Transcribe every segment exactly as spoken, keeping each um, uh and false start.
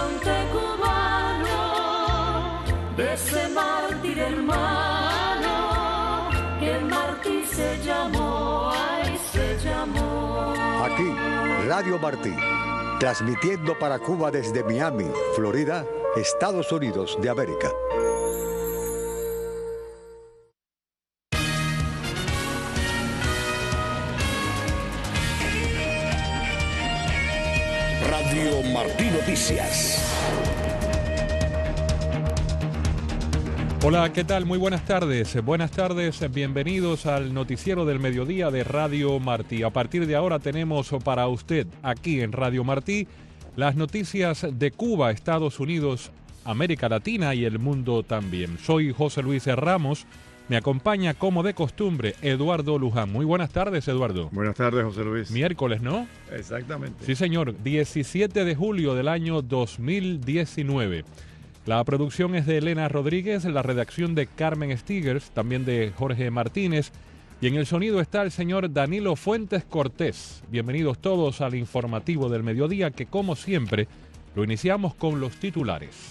cante cubano, de ese mártir hermano, que Martí se llamó, ay, se llamó. Aquí, Radio Martí, transmitiendo para Cuba desde Miami, Florida, Estados Unidos de América. Radio Martí Noticias. Hola, ¿qué tal? Muy buenas tardes. Buenas tardes, bienvenidos al noticiero del mediodía de Radio Martí. A partir de ahora tenemos para usted, aquí en Radio Martí, las noticias de Cuba, Estados Unidos, América Latina y el mundo también. Soy José Luis Ramos. Me acompaña, como de costumbre, Eduardo Luján. Muy buenas tardes, Eduardo. Buenas tardes, José Luis. Miércoles, ¿no? Exactamente. Sí, señor. diecisiete de julio del año dos mil diecinueve. La producción es de Elena Rodríguez, la redacción de Carmen Stigers, también de Jorge Martínez. Y en el sonido está el señor Danilo Fuentes Cortés. Bienvenidos todos al informativo del mediodía, que como siempre lo iniciamos con los titulares.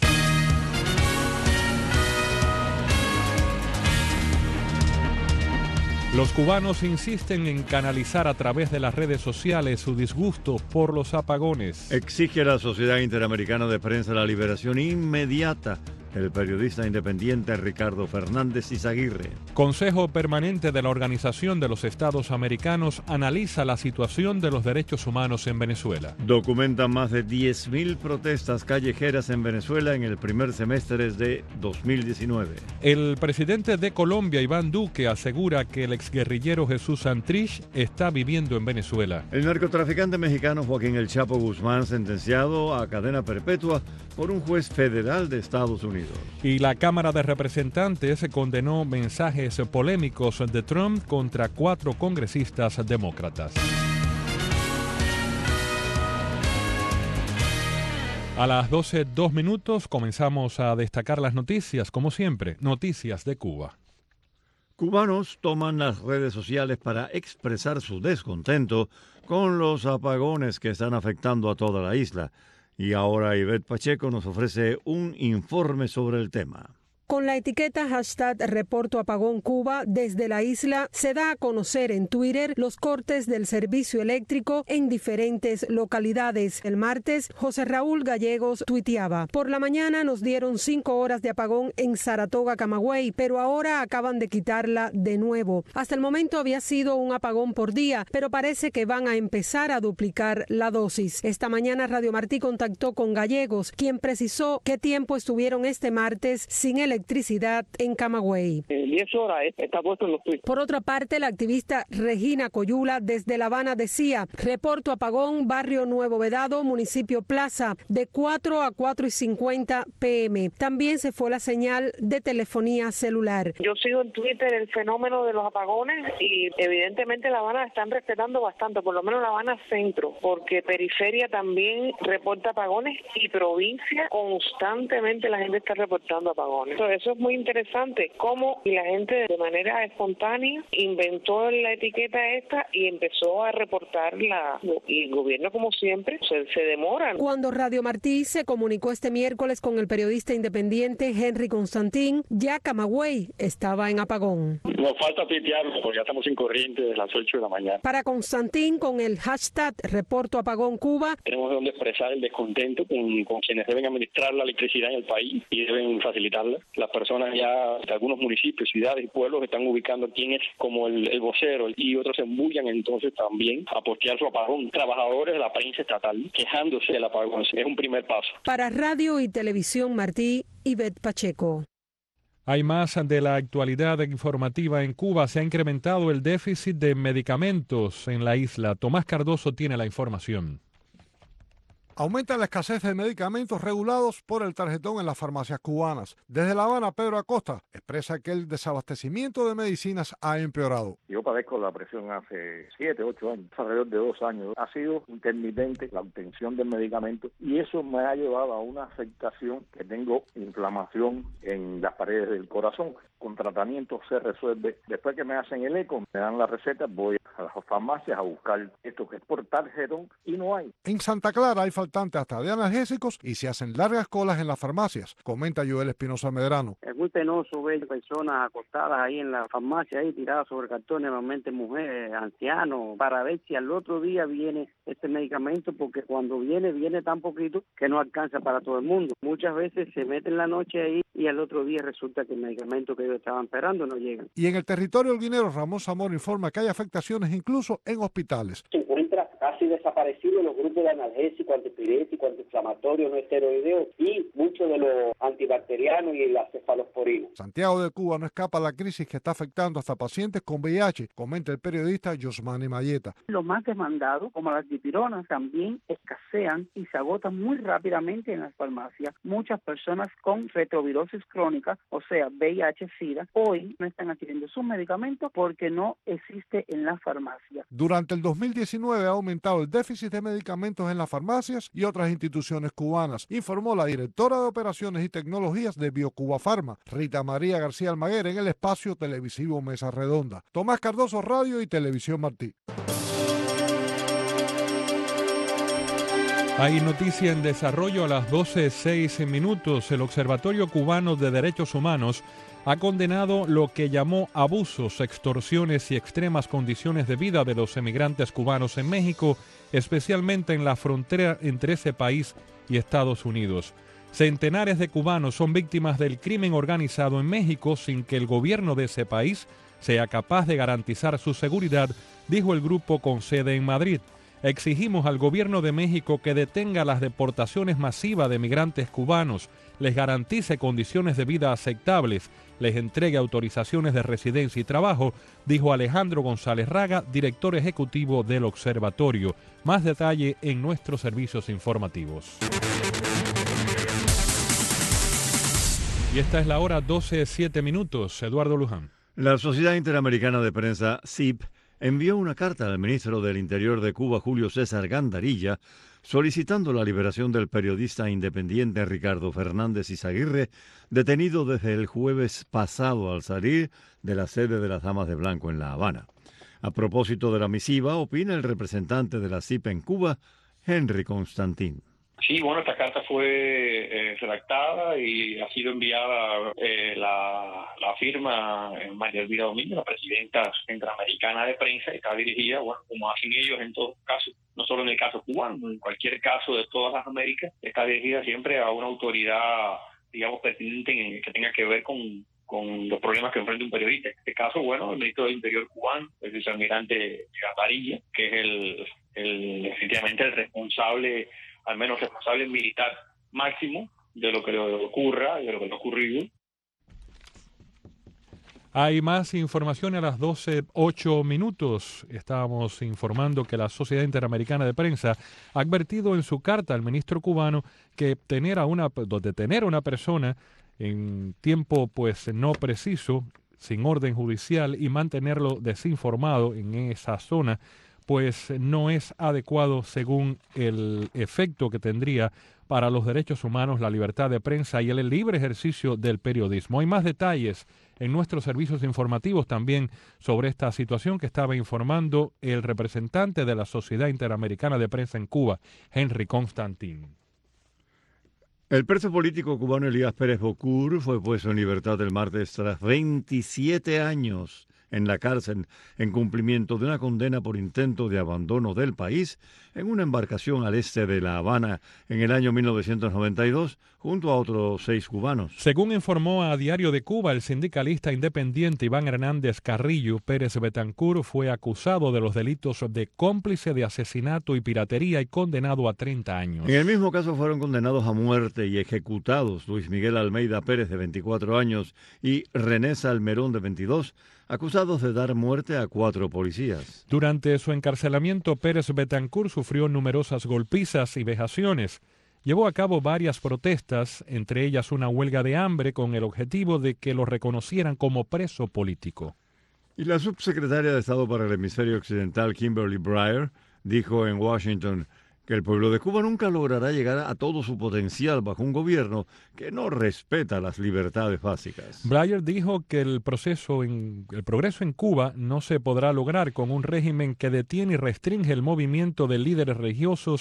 Los cubanos insisten en canalizar a través de las redes sociales su disgusto por los apagones. Exige a la Sociedad Interamericana de Prensa la liberación inmediata del periodista independiente Ricardo Fernández Izaguirre. Consejo Permanente de la Organización de los Estados Americanos analiza la situación de los derechos humanos en Venezuela. Documentan más de diez mil protestas callejeras en Venezuela en el primer semestre de dos mil diecinueve. El presidente de Colombia, Iván Duque, asegura que el exguerrillero Jesús Santrich está viviendo en Venezuela. El narcotraficante mexicano Joaquín El Chapo Guzmán, sentenciado a cadena perpetua por un juez federal de Estados Unidos. Y la Cámara de Representantes condenó mensajes polémicos de Trump contra cuatro congresistas demócratas. A las doce, dos minutos comenzamos a destacar las noticias, como siempre, noticias de Cuba. Cubanos toman las redes sociales para expresar su descontento con los apagones que están afectando a toda la isla. Y ahora Ivette Pacheco nos ofrece un informe sobre el tema. Con la etiqueta hashtag Reporto Apagón Cuba, desde la isla se da a conocer en Twitter los cortes del servicio eléctrico en diferentes localidades. El martes, José Raúl Gallegos tuiteaba: por la mañana nos dieron cinco horas de apagón en Saratoga, Camagüey, pero ahora acaban de quitarla de nuevo. Hasta el momento había sido un apagón por día, pero parece que van a empezar a duplicar la dosis. Esta mañana Radio Martí contactó con Gallegos, quien precisó qué tiempo estuvieron este martes sin electricidad electricidad en Camagüey. diez horas está puesto en los tweets. Por otra parte, la activista Regina Coyula desde La Habana decía: reporto apagón, barrio Nuevo Vedado, municipio Plaza, de cuatro a cuatro y cincuenta pm. También se fue la señal de telefonía celular. Yo sigo en Twitter el fenómeno de los apagones y evidentemente La Habana están respetando bastante, por lo menos La Habana Centro, porque periferia también reporta apagones y provincia constantemente la gente está reportando apagones. Eso es muy interesante, cómo la gente de manera espontánea inventó la etiqueta esta y empezó a reportarla, y el gobierno, como siempre, se, se demora. Cuando Radio Martí se comunicó este miércoles con el periodista independiente Henry Constantín, ya Camagüey estaba en apagón. Nos falta tuitear, porque ya estamos sin corriente desde las ocho de la mañana. Para Constantín, con el hashtag Reporto Apagón Cuba, tenemos donde expresar el descontento con, con quienes deben administrar la electricidad en el país y deben facilitarla. Las personas ya de algunos municipios, ciudades y pueblos están ubicando quién es como el, el vocero y otros se embullan entonces también a postear su apagón. Trabajadores de la prensa estatal quejándose del apagón. Es un primer paso. Para Radio y Televisión Martí, Ivette Pacheco. Hay más de la actualidad informativa en Cuba. Se ha incrementado el déficit de medicamentos en la isla. Tomás Cardoso tiene la información. Aumenta la escasez de medicamentos regulados por el tarjetón en las farmacias cubanas. Desde La Habana, Pedro Acosta expresa que el desabastecimiento de medicinas ha empeorado. Yo padezco la presión hace siete, ocho años, alrededor de dos años. Ha sido intermitente la obtención del medicamento y eso me ha llevado a una afectación que tengo inflamación en las paredes del corazón. Con tratamiento se resuelve. Después que me hacen el eco, me dan la receta, voy a las farmacias a buscar esto que es por tarjetón y no hay. En Santa Clara hay falta faltantes hasta de analgésicos y se hacen largas colas en las farmacias, comenta Joel Espinosa Medrano. Es muy penoso ver personas acostadas ahí en la farmacia, ahí tiradas sobre cartones, normalmente mujeres, ancianos, para ver si al otro día viene este medicamento, porque cuando viene, viene tan poquito que no alcanza para todo el mundo. Muchas veces se meten la noche ahí y al otro día resulta que el medicamento que ellos estaban esperando no llega. Y en el territorio holguinero, Ramón Zamora informa que hay afectaciones incluso en hospitales. Se encuentra casi desaparecido en los grupos de analgésicos, antipiréticos, antiinflamatorios, no esteroideos y muchos de los antibacterianos y las cefalosporinas. Santiago de Cuba no escapa a la crisis que está afectando hasta pacientes con V I H, comenta el periodista Yosmani Mayeta. Los más demandados, como las dipironas, también escasean y se agotan muy rápidamente en las farmacias. Muchas personas con retrovirosis crónica, o sea, V I H-Sida, hoy no están adquiriendo sus medicamentos porque no existe en la farmacia. Durante el dos mil diecinueve ha aumentado el déficit de medicamentos en las farmacias y otras instituciones cubanas, informó la directora de Operaciones y Tecnologías de BioCuba Pharma, Rita María García Almaguer, en el espacio televisivo Mesa Redonda. Tomás Cardoso, Radio y Televisión Martí. Hay noticia en desarrollo a las doce seis minutos. El Observatorio Cubano de Derechos Humanos ha condenado lo que llamó abusos, extorsiones y extremas condiciones de vida de los emigrantes cubanos en México, especialmente en la frontera entre ese país y Estados Unidos. Centenares de cubanos son víctimas del crimen organizado en México sin que el gobierno de ese país sea capaz de garantizar su seguridad, dijo el grupo con sede en Madrid. Exigimos al gobierno de México que detenga las deportaciones masivas de migrantes cubanos, les garantice condiciones de vida aceptables, les entregue autorizaciones de residencia y trabajo, dijo Alejandro González Raga, director ejecutivo del observatorio. Más detalle en nuestros servicios informativos. Y esta es la hora doce siete minutos. Eduardo Luján. La Sociedad Interamericana de Prensa, S I P, envió una carta al ministro del Interior de Cuba, Julio César Gandarilla, solicitando la liberación del periodista independiente Ricardo Fernández Izaguirre, detenido desde el jueves pasado al salir de la sede de las Damas de Blanco en La Habana. A propósito de la misiva, opina el representante de la S I P en Cuba, Henry Constantin. Sí, bueno, esta carta fue eh, redactada y ha sido enviada eh, la, la firma en María Elvira Domínguez, la presidenta interamericana de prensa, y está dirigida, bueno, como hacen ellos en todos casos, no solo en el caso cubano, en cualquier caso de todas las Américas, está dirigida siempre a una autoridad, digamos, pertinente en, que tenga que ver con, con los problemas que enfrenta un periodista. En este caso, bueno, el ministro del Interior cubano, el vicealmirante Gandarilla, que es el, el definitivamente el responsable, al menos responsable militar máximo de lo que le ocurra y de lo que le ha ocurrido. Hay más información a las doce ocho minutos. Estábamos informando que la Sociedad Interamericana de Prensa ha advertido en su carta al ministro cubano que tener a una, detener a una persona en tiempo pues no preciso, sin orden judicial, y mantenerlo desinformado en esa zona, pues no es adecuado según el efecto que tendría para los derechos humanos, la libertad de prensa y el libre ejercicio del periodismo. Hay más detalles en nuestros servicios informativos también sobre esta situación que estaba informando el representante de la Sociedad Interamericana de Prensa en Cuba, Henry Constantin. El preso político cubano Elías Pérez Bocur fue puesto en libertad el martes tras veintisiete años en la cárcel en cumplimiento de una condena por intento de abandono del país en una embarcación al este de La Habana en el año mil novecientos noventa y dos junto a otros seis cubanos. Según informó a Diario de Cuba, el sindicalista independiente Iván Hernández Carrillo, Pérez Betancur fue acusado de los delitos de cómplice de asesinato y piratería y condenado a treinta años. En el mismo caso fueron condenados a muerte y ejecutados Luis Miguel Almeida Pérez, de veinticuatro años, y René Salmerón, de veintidós, acusados de dar muerte a cuatro policías. Durante su encarcelamiento, Pérez Betancur sufrió numerosas golpizas y vejaciones. Llevó a cabo varias protestas, entre ellas una huelga de hambre con el objetivo de que lo reconocieran como preso político. Y la subsecretaria de Estado para el Hemisferio Occidental, Kimberly Breyer, dijo en Washington que el pueblo de Cuba nunca logrará llegar a todo su potencial bajo un gobierno que no respeta las libertades básicas. Breyer dijo que el proceso en, el progreso en Cuba no se podrá lograr con un régimen que detiene y restringe el movimiento de líderes religiosos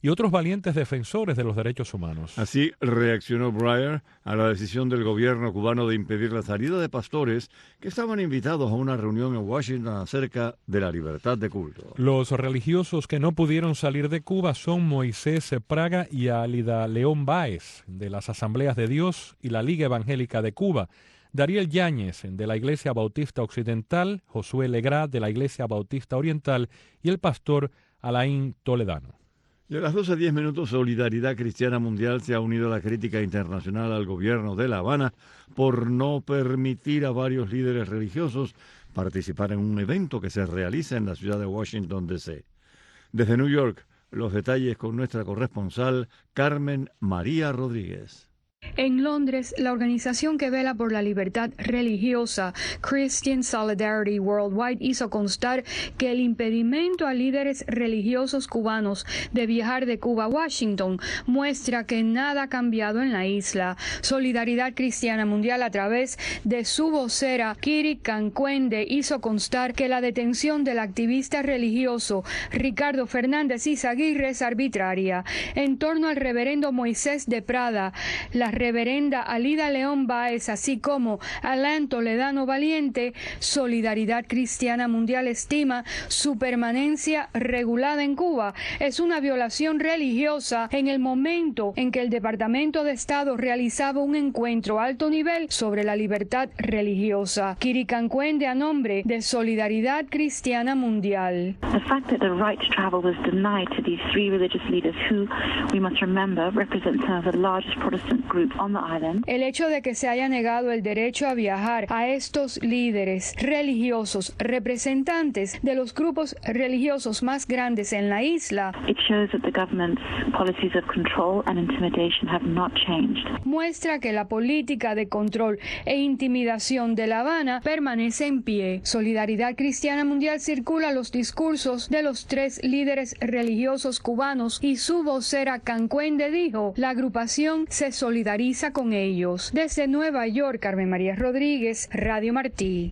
y otros valientes defensores de los derechos humanos. Así reaccionó Breyer a la decisión del gobierno cubano de impedir la salida de pastores que estaban invitados a una reunión en Washington acerca de la libertad de culto. Los religiosos que no pudieron salir de Cuba son Moisés Praga y Alida León Báez, de las Asambleas de Dios y la Liga Evangélica de Cuba, Dariel Yáñez, de la Iglesia Bautista Occidental, Josué Legrá, de la Iglesia Bautista Oriental, y el pastor Alain Toledano. Y a las doce diez minutos, Solidaridad Cristiana Mundial se ha unido a la crítica internacional al gobierno de La Habana por no permitir a varios líderes religiosos participar en un evento que se realiza en la ciudad de Washington, D C Desde New York, los detalles con nuestra corresponsal Carmen María Rodríguez. En Londres, la organización que vela por la libertad religiosa, Christian Solidarity Worldwide, hizo constar que el impedimento a líderes religiosos cubanos de viajar de Cuba a Washington muestra que nada ha cambiado en la isla. Solidaridad Cristiana Mundial, a través de su vocera, Kiri Cancuende, hizo constar que la detención del activista religioso Ricardo Fernández Izaguirre es arbitraria. En torno al reverendo Moisés de Prada, la reverenda Alida León Báez, así como Alain Toledano Valiente, Solidaridad Cristiana Mundial estima su permanencia regulada en Cuba es una violación religiosa en el momento en que el Departamento de Estado realizaba un encuentro a alto nivel sobre la libertad religiosa. Kiri Cancuende, a nombre de Solidaridad Cristiana Mundial. The fact that the right to travel was denied to these three religious leaders who, we must remember, represent some of the largest Protestant groups on the island. El hecho de que se haya negado el derecho a viajar a estos líderes religiosos, representantes de los grupos religiosos más grandes en la isla, It shows that the government's policies of control and intimidation have not changed. Muestra que la política de control e intimidación de La Habana permanece en pie. Solidaridad Cristiana Mundial circula los discursos de los tres líderes religiosos cubanos y su vocera Cancuende dijo: la agrupación se solidariza con ellos. Desde Nueva York, Carmen María Rodríguez, Radio Martí.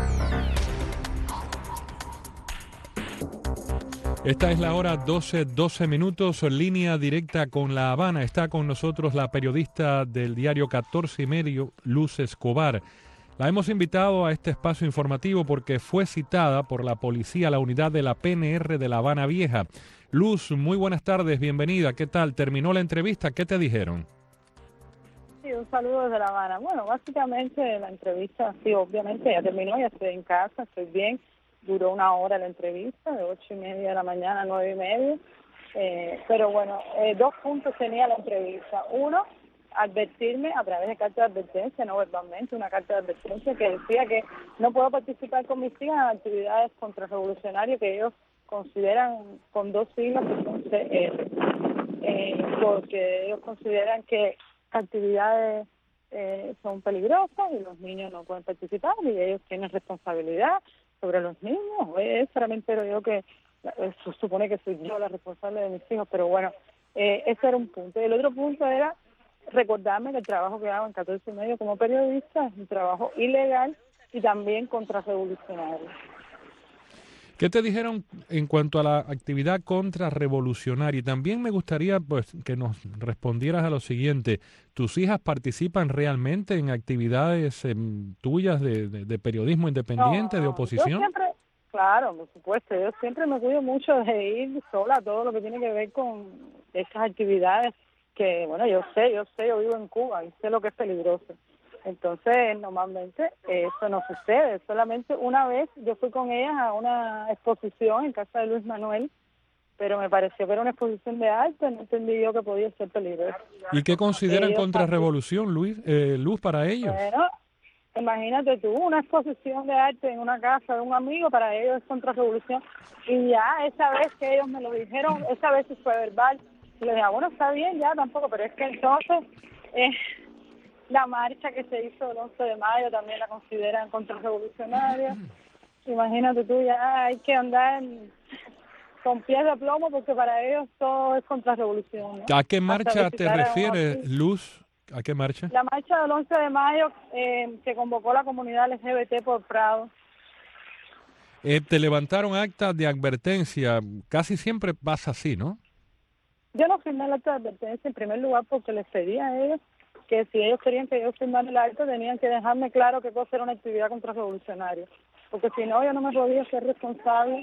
Esta es la hora doce, doce minutos, línea directa con La Habana. Está con nosotros la periodista del diario catorce y medio, Luz Escobar. La hemos invitado a este espacio informativo porque fue citada por la policía a la unidad de la P N R de La Habana Vieja. Luz, muy buenas tardes, bienvenida. ¿Qué tal? ¿Terminó la entrevista? ¿Qué te dijeron? Sí, un saludo desde La Habana. Bueno, básicamente la entrevista, sí, obviamente ya terminó, ya estoy en casa, estoy bien. Duró una hora la entrevista, de ocho y media de la mañana a nueve y media. Eh, pero bueno, eh, dos puntos tenía la entrevista. Uno, advertirme a través de carta de advertencia, no verbalmente, una carta de advertencia que decía que no puedo participar con mis hijas en actividades contrarrevolucionarias que ellos consideran con dos siglas que son C R, eh, porque ellos consideran que actividades eh, son peligrosas y los niños no pueden participar y ellos tienen responsabilidad sobre los niños. Eh, solamente pero yo que eh, se supone que soy yo la responsable de mis hijos, pero bueno, eh, ese era un punto. Y el otro punto era recordarme que el trabajo que hago en catorce y medio como periodista es un trabajo ilegal y también contrarrevolucionario. ¿Qué te dijeron en cuanto a la actividad contrarrevolucionaria? Y también me gustaría pues que nos respondieras a lo siguiente. ¿Tus hijas participan realmente en actividades eh, tuyas de, de, de periodismo independiente, no, de oposición? Yo siempre, claro, por supuesto. Yo siempre me cuido mucho de ir sola a todo lo que tiene que ver con estas actividades que, bueno, yo sé, yo sé, yo vivo en Cuba y sé lo que es peligroso. Entonces, normalmente eso no sucede. Solamente una vez yo fui con ellas a una exposición en casa de Luis Manuel, pero me pareció que era una exposición de arte, no entendí yo que podía ser peligroso. ¿Y qué consideran contrarrevolución, Luis, eh, Luz, para ellos? Bueno, imagínate tú, una exposición de arte en una casa de un amigo, para ellos es contrarrevolución. Y ya esa vez que ellos me lo dijeron, esa vez fue verbal, y les dije, bueno, está bien, ya tampoco, pero es que entonces... Eh, la marcha que se hizo el once de mayo también la consideran contrarrevolucionaria. Imagínate tú, ya hay que andar con pies de plomo porque para ellos todo es contrarrevolución, ¿no? ¿A qué marcha te refieres, Luz? ¿A qué marcha? La marcha del once de mayo eh, que convocó la comunidad L G B T por Prado. Eh, te levantaron actas de advertencia. Casi siempre pasa así, ¿no? Yo no firmé el acta de advertencia en primer lugar porque les pedí a ellos que si ellos querían que yo firmara el acta tenían que dejarme claro qué cosa era una actividad contrarrevolucionaria, porque si no yo no me podía ser responsable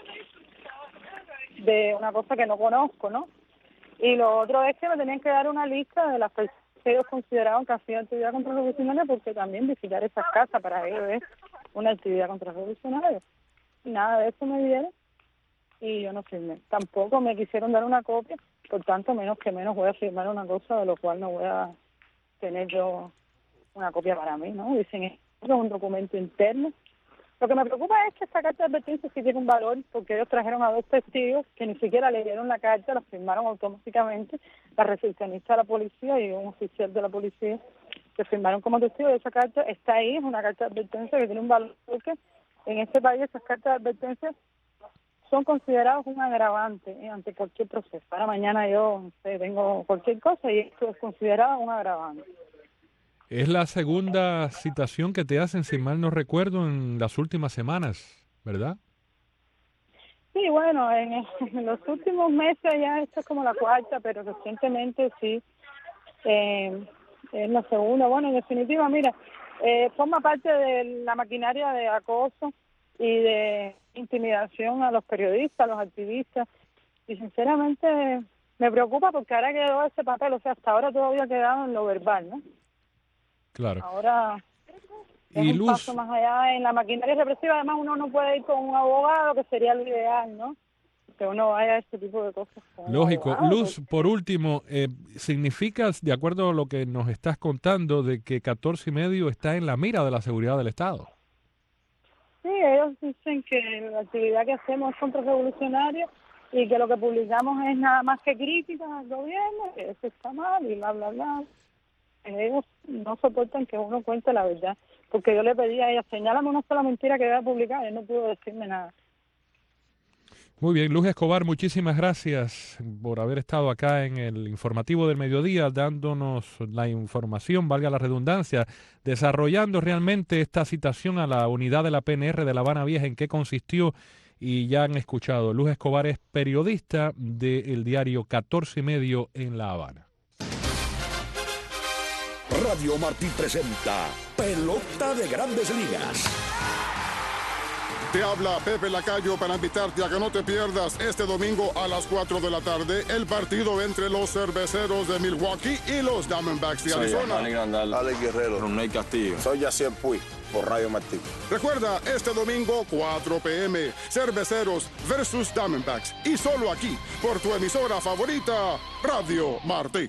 de una cosa que no conozco, ¿no? Y lo otro es que me tenían que dar una lista de las personas que ellos consideraban que hacían actividad contrarrevolucionaria, porque también visitar esas casas para ellos es una actividad contrarrevolucionaria. Y nada de eso me dieron y yo no firmé. Tampoco me quisieron dar una copia, por tanto menos que menos voy a firmar una cosa de lo cual no voy a tener yo una copia para mí, ¿no? Dicen, es un documento interno. Lo que me preocupa es que esta carta de advertencia sí tiene un valor, porque ellos trajeron a dos testigos que ni siquiera leyeron la carta, la firmaron automáticamente, la recepcionista de la policía y un oficial de la policía que firmaron como testigos. Y esa carta está ahí, es una carta de advertencia que tiene un valor, porque en este país esas cartas de advertencia son considerados un agravante ante cualquier proceso. Ahora mañana yo no sé, tengo cualquier cosa y esto es considerado un agravante. Es la segunda citación que te hacen, si mal no recuerdo, en las últimas semanas, ¿verdad? Sí, bueno, en, en los últimos meses ya esta es como la cuarta, pero recientemente sí, eh, es la segunda. Bueno, en definitiva, mira, eh, forma parte de la maquinaria de acoso y de intimidación a los periodistas, a los activistas, y sinceramente me preocupa porque ahora quedó ese papel, o sea, hasta ahora todavía ha quedado en lo verbal, ¿no? Claro. Ahora es y un Luz, paso más allá en la maquinaria represiva. Además, uno no puede ir con un abogado, que sería lo ideal, ¿no? Que uno vaya a este tipo de cosas. Con lógico. un abogado, Luz, por último, eh, ¿significa, de acuerdo a lo que nos estás contando, de que catorce y medio está en la mira de la seguridad del Estado? Sí, ellos dicen que la actividad que hacemos es contrarrevolucionaria y que lo que publicamos es nada más que críticas al gobierno, que eso está mal y bla, bla, bla. Ellos no soportan que uno cuente la verdad, porque yo le pedí a ella, señálame una sola mentira que voy a publicar, y él no pudo decirme nada. Muy bien, Luz Escobar, muchísimas gracias por haber estado acá en el informativo del mediodía, dándonos la información, valga la redundancia, desarrollando realmente esta citación a la unidad de la P N R de La Habana Vieja, en qué consistió, y ya han escuchado. Luz Escobar es periodista del diario catorce y medio en La Habana. Radio Martí presenta Pelota de Grandes Ligas. Te habla Pepe Lacayo para invitarte a que no te pierdas este domingo a las cuatro de la tarde el partido entre los Cerveceros de Milwaukee y los Diamondbacks de Soy Arizona. Manny Grandal, Alex Guerrero, Ronald Castillo. Soy Yacier Puig por Radio Martí. Recuerda, este domingo cuatro p m Cerveceros versus Diamondbacks, y solo aquí por tu emisora favorita, Radio Martí.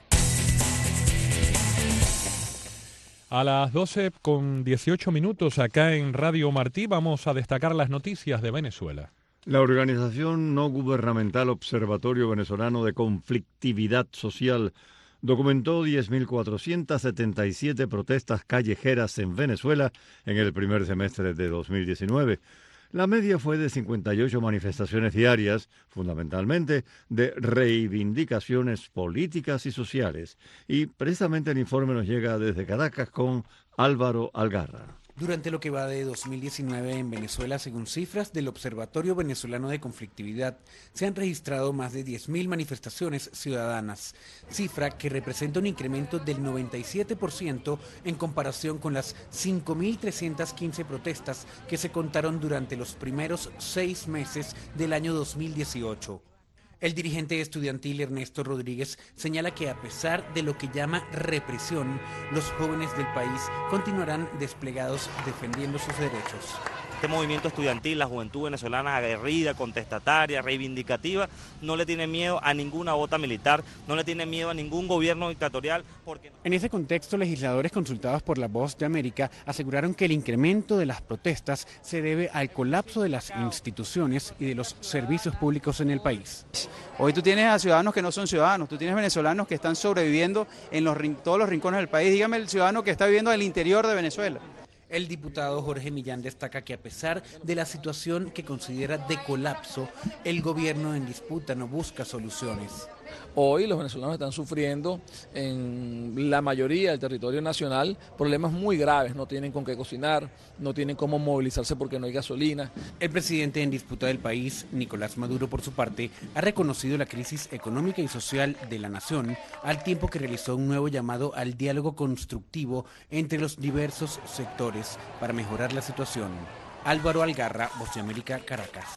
A las doce con dieciocho minutos acá en Radio Martí vamos a destacar las noticias de Venezuela. La organización no gubernamental Observatorio Venezolano de Conflictividad Social documentó diez mil cuatrocientas setenta y siete protestas callejeras en Venezuela en el primer semestre de dos mil diecinueve. La media fue de cincuenta y ocho manifestaciones diarias, fundamentalmente de reivindicaciones políticas y sociales. Y precisamente el informe nos llega desde Caracas con Álvaro Algarra. Durante lo que va de dos mil diecinueve en Venezuela, según cifras del Observatorio Venezolano de Conflictividad, se han registrado más de diez mil manifestaciones ciudadanas, cifra que representa un incremento del noventa y siete por ciento en comparación con las cinco mil trescientas quince protestas que se contaron durante los primeros seis meses del año dos mil dieciocho. El dirigente estudiantil Ernesto Rodríguez señala que a pesar de lo que llama represión, los jóvenes del país continuarán desplegados defendiendo sus derechos. Este movimiento estudiantil, la juventud venezolana aguerrida, contestataria, reivindicativa, no le tiene miedo a ninguna bota militar, no le tiene miedo a ningún gobierno dictatorial. Porque... En ese contexto, legisladores consultados por La Voz de América aseguraron que el incremento de las protestas se debe al colapso de las instituciones y de los servicios públicos en el país. Hoy tú tienes a ciudadanos que no son ciudadanos, tú tienes venezolanos que están sobreviviendo en los, todos los rincones del país. Dígame el ciudadano que está viviendo en el interior de Venezuela. El diputado Jorge Millán destaca que a pesar de la situación que considera de colapso, el gobierno en disputa no busca soluciones. Hoy los venezolanos están sufriendo en la mayoría del territorio nacional problemas muy graves, no tienen con qué cocinar, no tienen cómo movilizarse porque no hay gasolina. El presidente en disputa del país, Nicolás Maduro, por su parte, ha reconocido la crisis económica y social de la nación, al tiempo que realizó un nuevo llamado al diálogo constructivo entre los diversos sectores para mejorar la situación. Álvaro Algarra, Voz de América, Caracas.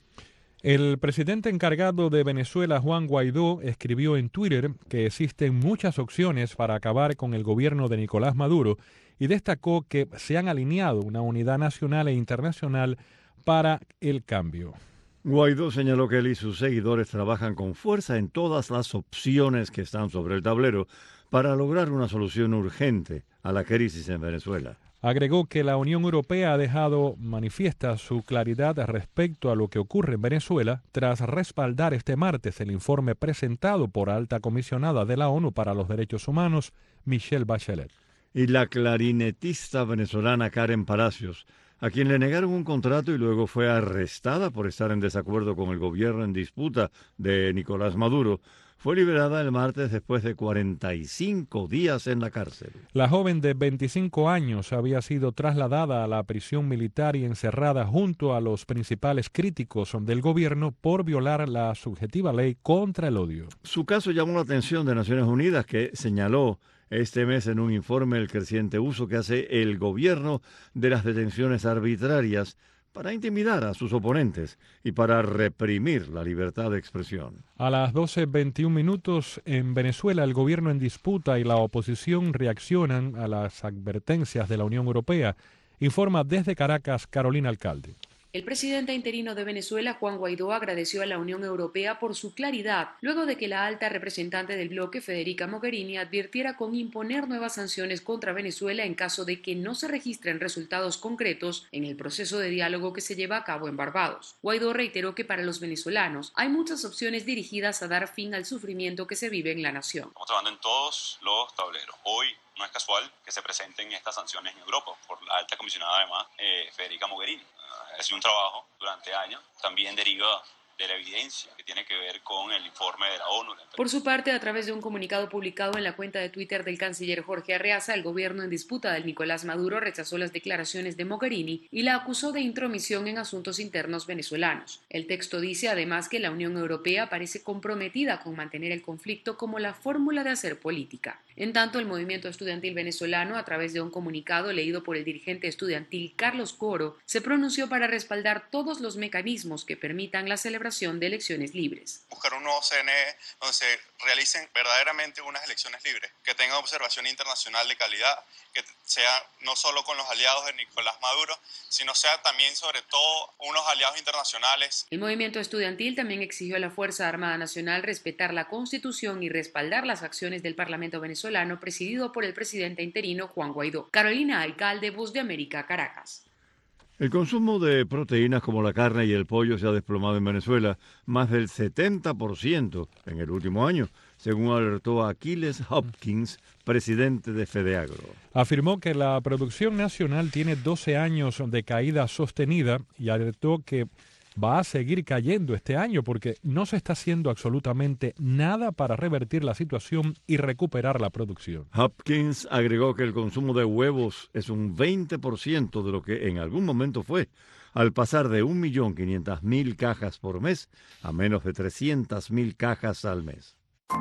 El presidente encargado de Venezuela, Juan Guaidó, escribió en Twitter que existen muchas opciones para acabar con el gobierno de Nicolás Maduro y destacó que se han alineado una unidad nacional e internacional para el cambio. Guaidó señaló que él y sus seguidores trabajan con fuerza en todas las opciones que están sobre el tablero para lograr una solución urgente a la crisis en Venezuela. Agregó que la Unión Europea ha dejado manifiesta su claridad respecto a lo que ocurre en Venezuela tras respaldar este martes el informe presentado por alta comisionada de la ONU para los Derechos Humanos, Michelle Bachelet. Y la clarinetista venezolana Karen Palacios, a quien le negaron un contrato y luego fue arrestada por estar en desacuerdo con el gobierno en disputa de Nicolás Maduro, fue liberada el martes después de cuarenta y cinco días en la cárcel. La joven de veinticinco años había sido trasladada a la prisión militar y encerrada junto a los principales críticos del gobierno por violar la subjetiva ley contra el odio. Su caso llamó la atención de Naciones Unidas, que señaló este mes en un informe el creciente uso que hace el gobierno de las detenciones arbitrarias para intimidar a sus oponentes y para reprimir la libertad de expresión. A las doce veintiún minutos en Venezuela, el gobierno en disputa y la oposición reaccionan a las advertencias de la Unión Europea, informa desde Caracas Carolina Alcalde. El presidente interino de Venezuela, Juan Guaidó, agradeció a la Unión Europea por su claridad, luego de que la alta representante del bloque, Federica Mogherini, advirtiera con imponer nuevas sanciones contra Venezuela en caso de que no se registren resultados concretos en el proceso de diálogo que se lleva a cabo en Barbados. Guaidó reiteró que para los venezolanos hay muchas opciones dirigidas a dar fin al sufrimiento que se vive en la nación. Estamos trabajando en todos los tableros. Hoy no es casual que se presenten estas sanciones en Europa por la alta comisionada, además, eh, Federica Mogherini. Ha sido un trabajo durante años, también deriva de la evidencia que tiene que ver con el informe de la ONU. Por su parte, a través de un comunicado publicado en la cuenta de Twitter del canciller Jorge Arreaza, el gobierno en disputa del Nicolás Maduro rechazó las declaraciones de Mogherini y la acusó de intromisión en asuntos internos venezolanos. El texto dice además que la Unión Europea parece comprometida con mantener el conflicto como la fórmula de hacer política. En tanto, el movimiento estudiantil venezolano, a través de un comunicado leído por el dirigente estudiantil Carlos Coro, se pronunció para respaldar todos los mecanismos que permitan la celebración de elecciones libres. Buscar un nuevo C N E donde se realicen verdaderamente unas elecciones libres, que tengan observación internacional de calidad, que sea no solo con los aliados de Nicolás Maduro, sino sea también sobre todo unos aliados internacionales. El movimiento estudiantil también exigió a la Fuerza Armada Nacional respetar la Constitución y respaldar las acciones del Parlamento venezolano presidido por el presidente interino Juan Guaidó. Carolina Alcalde, Voz de América, Caracas. El consumo de proteínas como la carne y el pollo se ha desplomado en Venezuela más del setenta por ciento en el último año, según alertó Aquiles Hopkins, presidente de FEDEAGRO. Afirmó que la producción nacional tiene doce años de caída sostenida y alertó que va a seguir cayendo este año porque no se está haciendo absolutamente nada para revertir la situación y recuperar la producción. Hopkins agregó que el consumo de huevos es un veinte por ciento de lo que en algún momento fue, al pasar de un millón quinientas mil cajas por mes a menos de trescientas mil cajas al mes.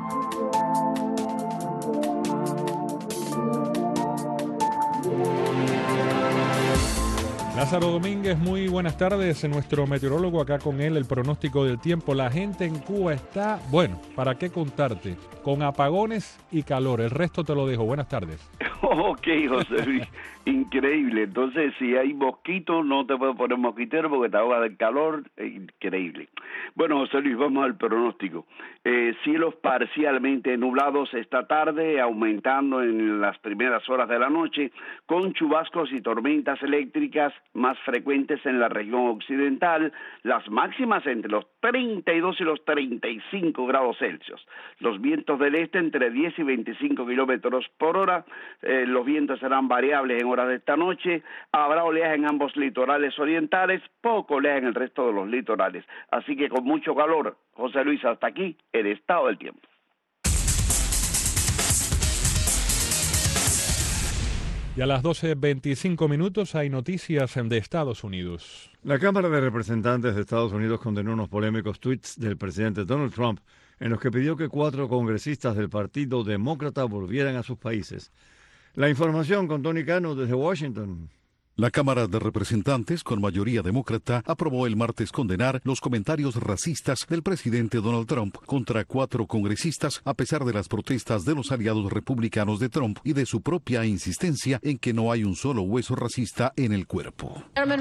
Lázaro Domínguez, muy buenas tardes. Nuestro meteorólogo acá con él, el pronóstico del tiempo. La gente en Cuba está, bueno, ¿para qué contarte? Con apagones y calor. El resto te lo dejo. Buenas tardes. Ok, José Luis, increíble. Entonces, si hay mosquitos, no te puedes poner mosquitero porque te ahoga del calor. Increíble. Bueno, José Luis, vamos al pronóstico. Eh, cielos parcialmente nublados esta tarde, aumentando en las primeras horas de la noche, con chubascos y tormentas eléctricas más frecuentes en la región occidental, las máximas entre los treinta y dos y los treinta y cinco grados Celsius. Los vientos del este entre diez y veinticinco kilómetros por hora. Eh, los vientos serán variables en horas de esta noche. Habrá oleaje en ambos litorales orientales, poco oleaje en el resto de los litorales. Así que con mucho calor, José Luis, hasta aquí el estado del tiempo. Y a las doce veinticinco minutos hay noticias de Estados Unidos. La Cámara de Representantes de Estados Unidos condenó unos polémicos tweets del presidente Donald Trump en los que pidió que cuatro congresistas del Partido Demócrata volvieran a sus países. La información con Tony Cano desde Washington. La Cámara de Representantes, con mayoría demócrata, aprobó el martes condenar los comentarios racistas del presidente Donald Trump contra cuatro congresistas, a pesar de las protestas de los aliados republicanos de Trump y de su propia insistencia en que no hay un solo hueso racista en el cuerpo.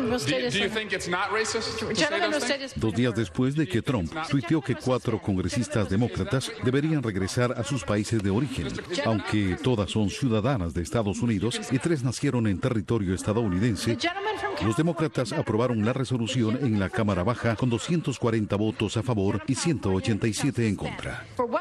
Dos días después de que Trump tuiteó que cuatro congresistas demócratas deberían regresar a sus países de origen, aunque todas son ciudadanas de Estados Unidos y tres nacieron en territorio estadounidense. Los demócratas aprobaron la resolución en la Cámara Baja con doscientos cuarenta votos a favor y ciento ochenta y siete en contra.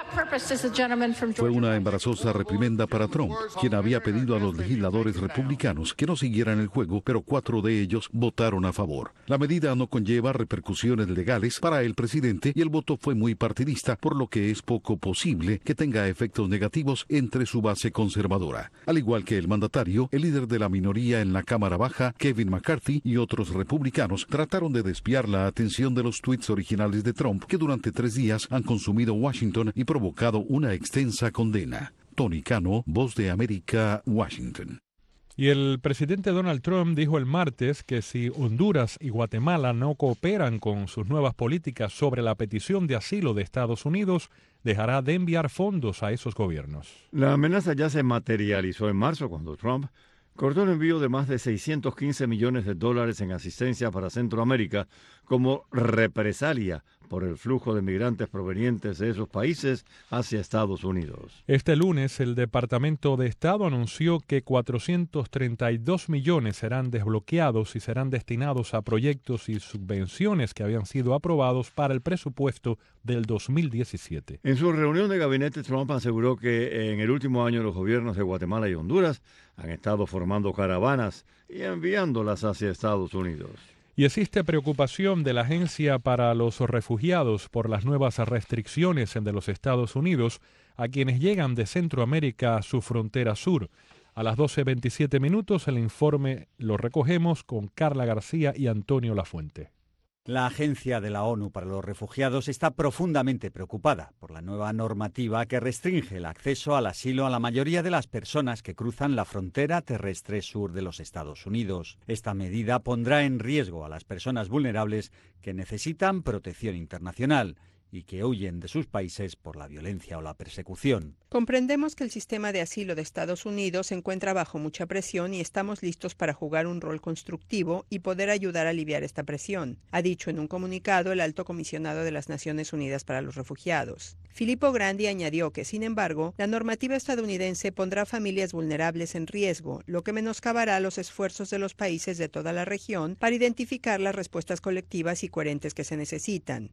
Fue una embarazosa reprimenda para Trump, quien había pedido a los legisladores republicanos que no siguieran el juego, pero cuatro de ellos votaron a favor. La medida no conlleva repercusiones legales para el presidente y el voto fue muy partidista, por lo que es poco posible que tenga efectos negativos entre su base conservadora. Al igual que el mandatario, el líder de la minoría en la Cámara Baja, Kevin McCarthy, y otros republicanos trataron de desviar la atención de los tweets originales de Trump, que durante tres días han consumido Washington y provocado una extensa condena. Tony Cano, Voz de América, Washington. Y el presidente Donald Trump dijo el martes que si Honduras y Guatemala no cooperan con sus nuevas políticas sobre la petición de asilo de Estados Unidos, dejará de enviar fondos a esos gobiernos. La amenaza ya se materializó en marzo cuando Trump cortó el envío de más de seiscientos quince millones de dólares en asistencia para Centroamérica como represalia por el flujo de migrantes provenientes de esos países hacia Estados Unidos. Este lunes, el Departamento de Estado anunció que cuatrocientos treinta y dos millones serán desbloqueados y serán destinados a proyectos y subvenciones que habían sido aprobados para el presupuesto del dos mil diecisiete. En su reunión de gabinete, Trump aseguró que en el último año los gobiernos de Guatemala y Honduras han estado formando caravanas y enviándolas hacia Estados Unidos. Y existe preocupación de la Agencia para los Refugiados por las nuevas restricciones de los Estados Unidos a quienes llegan de Centroamérica a su frontera sur. A las doce veintisiete minutos el informe lo recogemos con Carla García y Antonio Lafuente. La Agencia de la ONU para los Refugiados está profundamente preocupada por la nueva normativa que restringe el acceso al asilo a la mayoría de las personas que cruzan la frontera terrestre sur de los Estados Unidos. Esta medida pondrá en riesgo a las personas vulnerables que necesitan protección internacional y que huyen de sus países por la violencia o la persecución. Comprendemos que el sistema de asilo de Estados Unidos se encuentra bajo mucha presión y estamos listos para jugar un rol constructivo y poder ayudar a aliviar esta presión, ha dicho en un comunicado el alto comisionado de las Naciones Unidas para los Refugiados. Filippo Grandi añadió que, sin embargo, la normativa estadounidense pondrá a familias vulnerables en riesgo, lo que menoscabará los esfuerzos de los países de toda la región para identificar las respuestas colectivas y coherentes que se necesitan.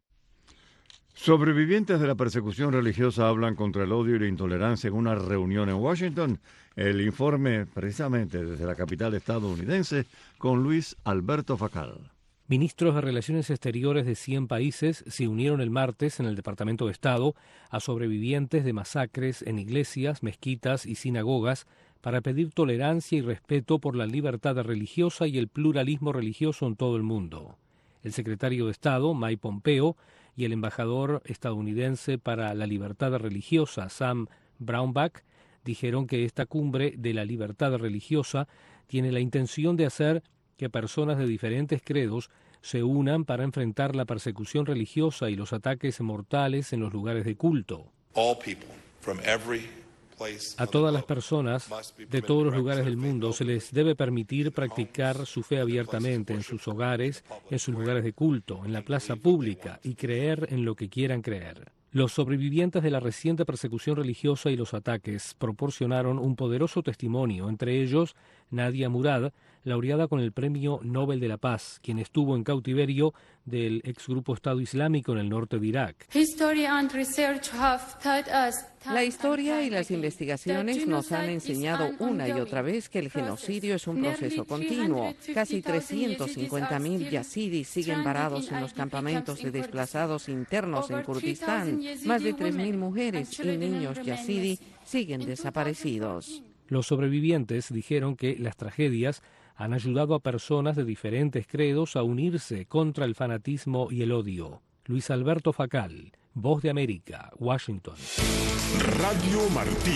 Sobrevivientes de la persecución religiosa hablan contra el odio y la intolerancia en una reunión en Washington. El informe precisamente desde la capital estadounidense con Luis Alberto Facal. Ministros de Relaciones Exteriores de cien países se unieron el martes en el Departamento de Estado a sobrevivientes de masacres en iglesias, mezquitas y sinagogas para pedir tolerancia y respeto por la libertad religiosa y el pluralismo religioso en todo el mundo. El secretario de Estado, Mike Pompeo, y el embajador estadounidense para la libertad religiosa, Sam Brownback, dijeron que esta cumbre de la libertad religiosa tiene la intención de hacer que personas de diferentes credos se unan para enfrentar la persecución religiosa y los ataques mortales en los lugares de culto. A todas las personas de todos los lugares del mundo se les debe permitir practicar su fe abiertamente en sus hogares, en sus lugares de culto, en la plaza pública y creer en lo que quieran creer. Los sobrevivientes de la reciente persecución religiosa y los ataques proporcionaron un poderoso testimonio, entre ellos Nadia Murad, laureada con el Premio Nobel de la Paz, quien estuvo en cautiverio del exgrupo Estado Islámico en el norte de Irak. La historia y las investigaciones nos han enseñado una y otra vez que el genocidio es un proceso continuo. Casi trescientos cincuenta mil yazidis siguen varados en los campamentos de desplazados internos en Kurdistán. Más de tres mil mujeres y niños yazidi siguen desaparecidos. Los sobrevivientes dijeron que las tragedias han ayudado a personas de diferentes credos a unirse contra el fanatismo y el odio. Luis Alberto Facal, Voz de América, Washington. Radio Martí.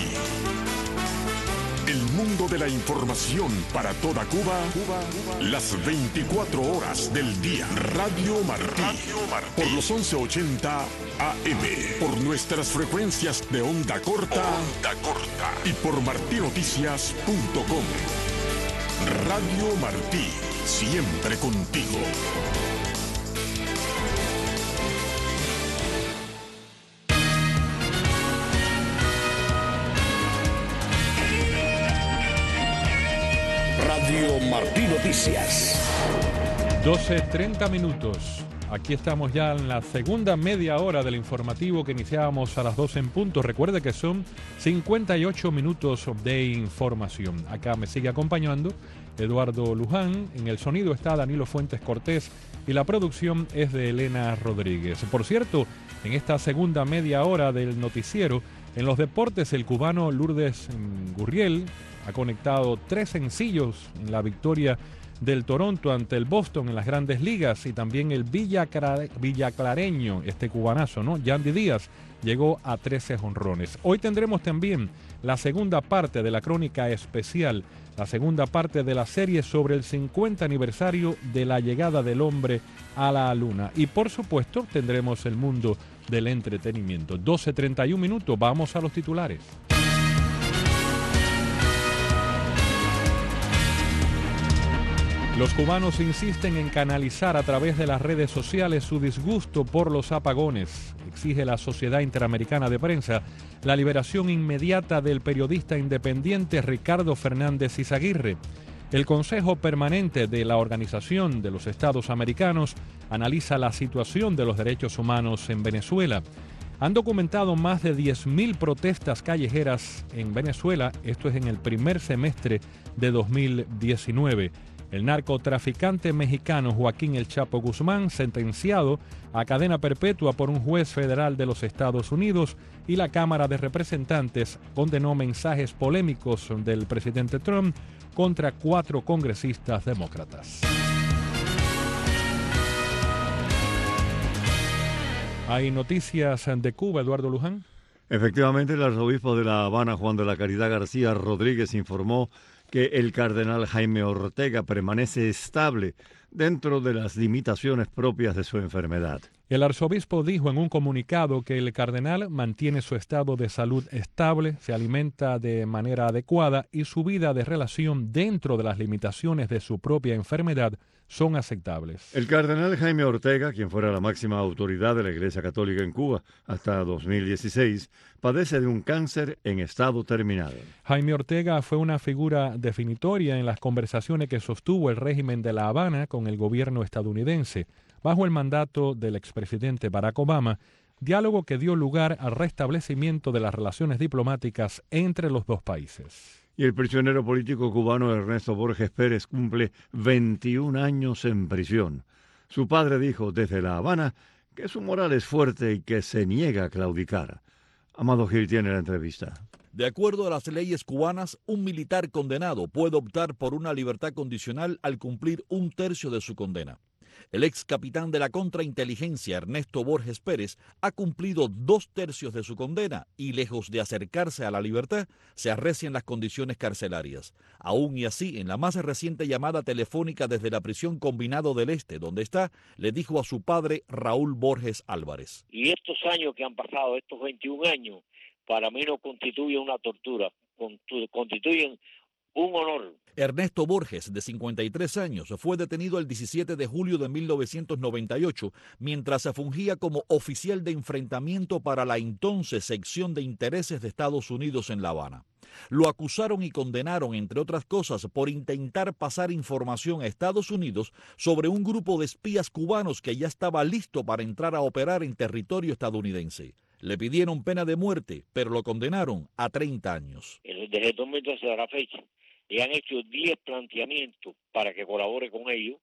El mundo de la información para toda Cuba, Cuba, Cuba. Las veinticuatro horas del día. Radio Martí. Radio Martí. Por los once ochenta A M. Por nuestras frecuencias de onda corta. Onda corta. Y por martí noticias punto com. Radio Martí. Siempre contigo. Radio Martí Noticias. doce treinta minutos. Aquí estamos ya en la segunda media hora del informativo que iniciábamos a las doce en punto. Recuerde que son cincuenta y ocho minutos de información. Acá me sigue acompañando Eduardo Luján. En el sonido está Danilo Fuentes Cortés y la producción es de Elena Rodríguez. Por cierto, en esta segunda media hora del noticiero, en los deportes, el cubano Lourdes Gurriel ha conectado tres sencillos en la victoria del Toronto ante el Boston en las Grandes Ligas, y también el Villacra- villaclareño, este cubanazo, ¿no? Yandy Díaz, llegó a trece jonrones. Hoy tendremos también la segunda parte de la crónica especial, la segunda parte de la serie sobre el cincuenta aniversario de la llegada del hombre a la luna. Y por supuesto tendremos el mundo del entretenimiento. doce treinta y un minutos, vamos a los titulares. Los cubanos insisten en canalizar a través de las redes sociales su disgusto por los apagones. Exige la Sociedad Interamericana de Prensa la liberación inmediata del periodista independiente Ricardo Fernández Izaguirre. El Consejo Permanente de la Organización de los Estados Americanos analiza la situación de los derechos humanos en Venezuela. Han documentado más de diez mil protestas callejeras en Venezuela, esto es en el primer semestre de dos mil diecinueve. El narcotraficante mexicano Joaquín El Chapo Guzmán, sentenciado a cadena perpetua por un juez federal de los Estados Unidos, y la Cámara de Representantes condenó mensajes polémicos del presidente Trump contra cuatro congresistas demócratas. ¿Hay noticias de Cuba, Eduardo Luján? Efectivamente, el arzobispo de La Habana, Juan de la Caridad García Rodríguez, informó que el cardenal Jaime Ortega permanece estable dentro de las limitaciones propias de su enfermedad. El arzobispo dijo en un comunicado que el cardenal mantiene su estado de salud estable, se alimenta de manera adecuada y su vida de relación dentro de las limitaciones de su propia enfermedad son aceptables. El cardenal Jaime Ortega, quien fuera la máxima autoridad de la Iglesia Católica en Cuba hasta dos mil dieciséis, padece de un cáncer en estado terminal. Jaime Ortega fue una figura definitoria en las conversaciones que sostuvo el régimen de La Habana con el gobierno estadounidense, bajo el mandato del expresidente Barack Obama, diálogo que dio lugar al restablecimiento de las relaciones diplomáticas entre los dos países. Y el prisionero político cubano Ernesto Borges Pérez cumple veintiún años en prisión. Su padre dijo desde La Habana que su moral es fuerte y que se niega a claudicar. Amado Gil tiene la entrevista. De acuerdo a las leyes cubanas, un militar condenado puede optar por una libertad condicional al cumplir un tercio de su condena. El ex capitán de la contrainteligencia, Ernesto Borges Pérez, ha cumplido dos tercios de su condena y, lejos de acercarse a la libertad, se arrecian las condiciones carcelarias. Aún y así, en la más reciente llamada telefónica desde la prisión Combinado del Este, donde está, le dijo a su padre, Raúl Borges Álvarez. Y estos años que han pasado, estos veintiún años, para mí no constituyen una tortura, constituyen un honor. Ernesto Borges, de cincuenta y tres años, fue detenido el diecisiete de julio de mil novecientos noventa y ocho mientras se fungía como oficial de enfrentamiento para la entonces sección de intereses de Estados Unidos en La Habana. Lo acusaron y condenaron, entre otras cosas, por intentar pasar información a Estados Unidos sobre un grupo de espías cubanos que ya estaba listo para entrar a operar en territorio estadounidense. Le pidieron pena de muerte, pero lo condenaron a treinta años. Desde dos mil doce a la fecha, le han hecho diez planteamientos para que colabore con ellos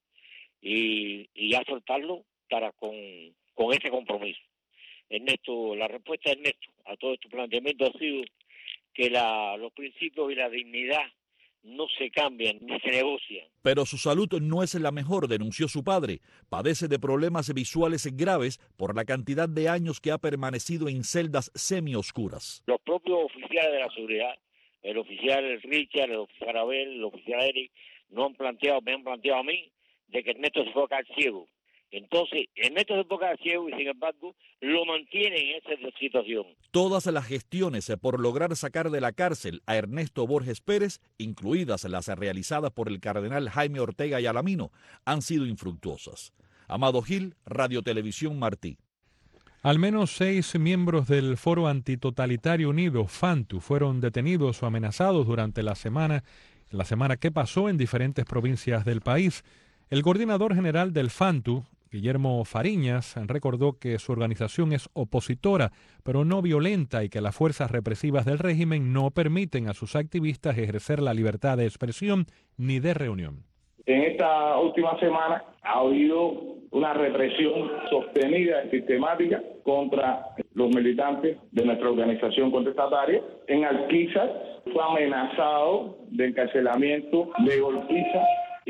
y, y ya soltarlo para con, con ese compromiso. Ernesto, la respuesta de Ernesto a todos estos planteamientos ha sido que la, los principios y la dignidad no se cambian ni se negocian. Pero su salud no es la mejor, denunció su padre. Padece de problemas visuales graves por la cantidad de años que ha permanecido en celdas semioscuras. Los propios oficiales de la seguridad, el oficial Richard, el oficial Abel, el oficial Eric, no han planteado, me han planteado a mí de que Ernesto se fue a quedar ciego. Entonces, Ernesto se fue a quedar ciego y sin embargo lo mantiene en esa situación. Todas las gestiones por lograr sacar de la cárcel a Ernesto Borges Pérez, incluidas las realizadas por el cardenal Jaime Ortega y Alamino, han sido infructuosas. Amado Gil, Radio Televisión Martí. Al menos seis miembros del Foro Antitotalitario Unido, FANTU, fueron detenidos o amenazados durante la semana, la semana que pasó en diferentes provincias del país. El coordinador general del FANTU, Guillermo Fariñas, recordó que su organización es opositora, pero no violenta, y que las fuerzas represivas del régimen no permiten a sus activistas ejercer la libertad de expresión ni de reunión. En esta última semana ha habido una represión sostenida y sistemática contra los militantes de nuestra organización contestataria. En Alquizar fue amenazado de encarcelamiento, de golpiza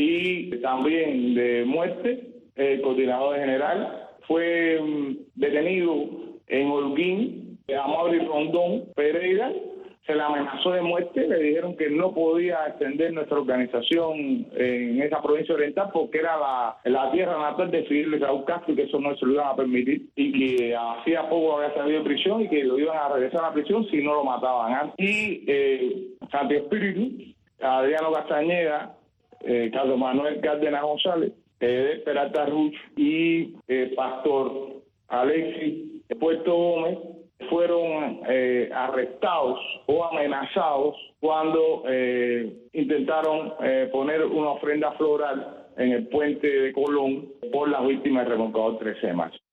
y también de muerte. El coordinador general fue um, detenido en Holguín, de Amaury Rondón Pereira. Se le amenazó de muerte, le dijeron que no podía extender nuestra organización en esa provincia oriental porque era la, la tierra natal de Fidel Raúl Castro y que eso no se lo iban a permitir, y que hacía poco había salido de prisión y que lo iban a regresar a la prisión si no lo mataban. Y eh, Santi Espíritu, Adriano Castañeda, eh, Carlos Manuel Cárdenas González, eh, Peralta Ruch y eh, Pastor Alexis Puerto Gómez fueron eh, arrestados o amenazados cuando eh, intentaron eh, poner una ofrenda floral en el puente de Colón por las víctimas del remolcador trece de marzo.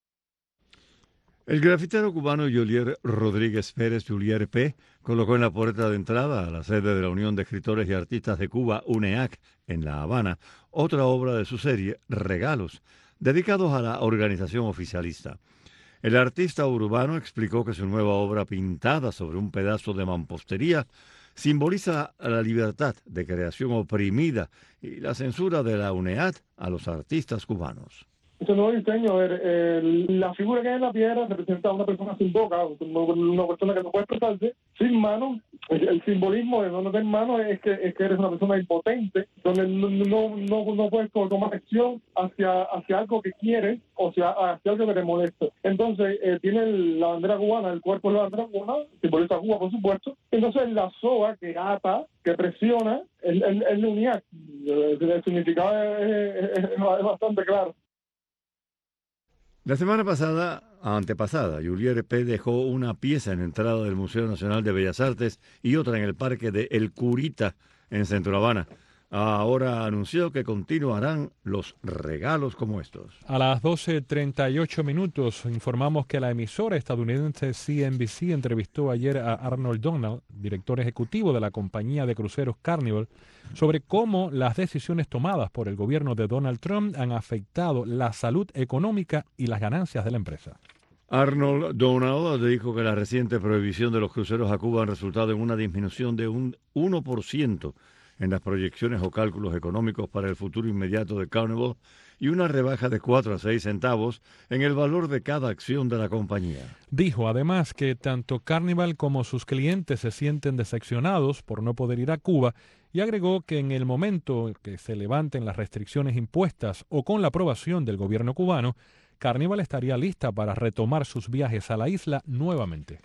El grafitero cubano Julier Rodríguez Pérez, Julier P., colocó en la puerta de entrada a la sede de la Unión de Escritores y Artistas de Cuba, UNEAC, en La Habana, otra obra de su serie, Regalos, dedicados a la organización oficialista. El artista urbano explicó que su nueva obra, pintada sobre un pedazo de mampostería, simboliza la libertad de creación oprimida y la censura de la UNEAD a los artistas cubanos. Este nuevo diseño, el, el, la figura que hay en la piedra representa a una persona sin boca, una persona que no puede expresarse, sin manos. El, el simbolismo de no tener manos es que, es que eres una persona impotente, donde no, no, no, no puedes tomar acción hacia, hacia algo que quieres o sea, hacia algo que te molesta. Entonces, eh, tiene el, la bandera cubana, el cuerpo de la bandera cubana, simboliza Cuba, por supuesto. Entonces, la soga que ata, que presiona, es la unidad. El significado es, es, es bastante claro. La semana pasada, antepasada, Julier P. dejó una pieza en la entrada del Museo Nacional de Bellas Artes y otra en el Parque de El Curita, en Centro Habana. Ahora anunció que continuarán los regalos como estos. A las doce treinta y ocho minutos informamos que la emisora estadounidense C N B C entrevistó ayer a Arnold Donald, director ejecutivo de la compañía de cruceros Carnival, sobre cómo las decisiones tomadas por el gobierno de Donald Trump han afectado la salud económica y las ganancias de la empresa. Arnold Donald dijo que la reciente prohibición de los cruceros a Cuba ha resultado en una disminución de un uno por ciento en las proyecciones o cálculos económicos para el futuro inmediato de Carnival y una rebaja de cuatro a seis centavos en el valor de cada acción de la compañía. Dijo además que tanto Carnival como sus clientes se sienten decepcionados por no poder ir a Cuba, y agregó que en el momento que se levanten las restricciones impuestas o con la aprobación del gobierno cubano, Carnival estaría lista para retomar sus viajes a la isla nuevamente.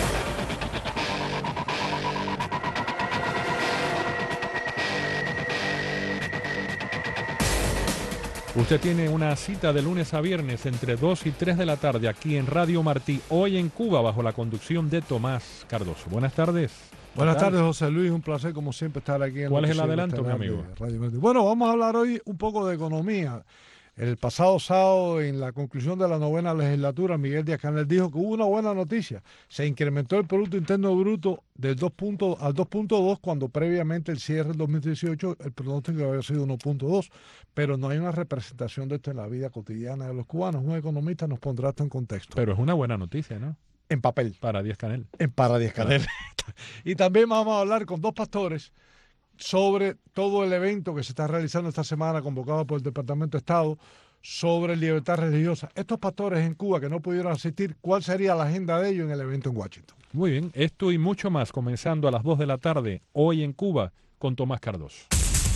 Usted tiene una cita de lunes a viernes entre dos y tres de la tarde aquí en Radio Martí, hoy en Cuba, bajo la conducción de Tomás Cardoso. Buenas tardes. Buenas tardes, José Luis. Un placer, como siempre, estar aquí en ¿Cuál es el adelanto, mi amigo? Radio Martí. Bueno, vamos a hablar hoy un poco de economía. El pasado sábado, en la conclusión de la novena legislatura, Miguel Díaz-Canel dijo que hubo una buena noticia. Se incrementó el Producto Interno Bruto del dos punto, al dos punto dos, cuando previamente el cierre del dos mil dieciocho el pronóstico había sido uno punto dos. Pero no hay una representación de esto en la vida cotidiana de los cubanos. Un economista nos pondrá esto en contexto. Pero es una buena noticia, ¿no? en papel. Para Díaz Canel. En para Díaz Canel. Y también vamos a hablar con dos pastores sobre todo el evento que se está realizando esta semana, convocado por el Departamento de Estado, sobre libertad religiosa. Estos pastores en Cuba que no pudieron asistir, ¿cuál sería la agenda de ellos en el evento en Washington? Muy bien, esto y mucho más comenzando a las dos de la tarde, hoy en Cuba, con Tomás Cardoso.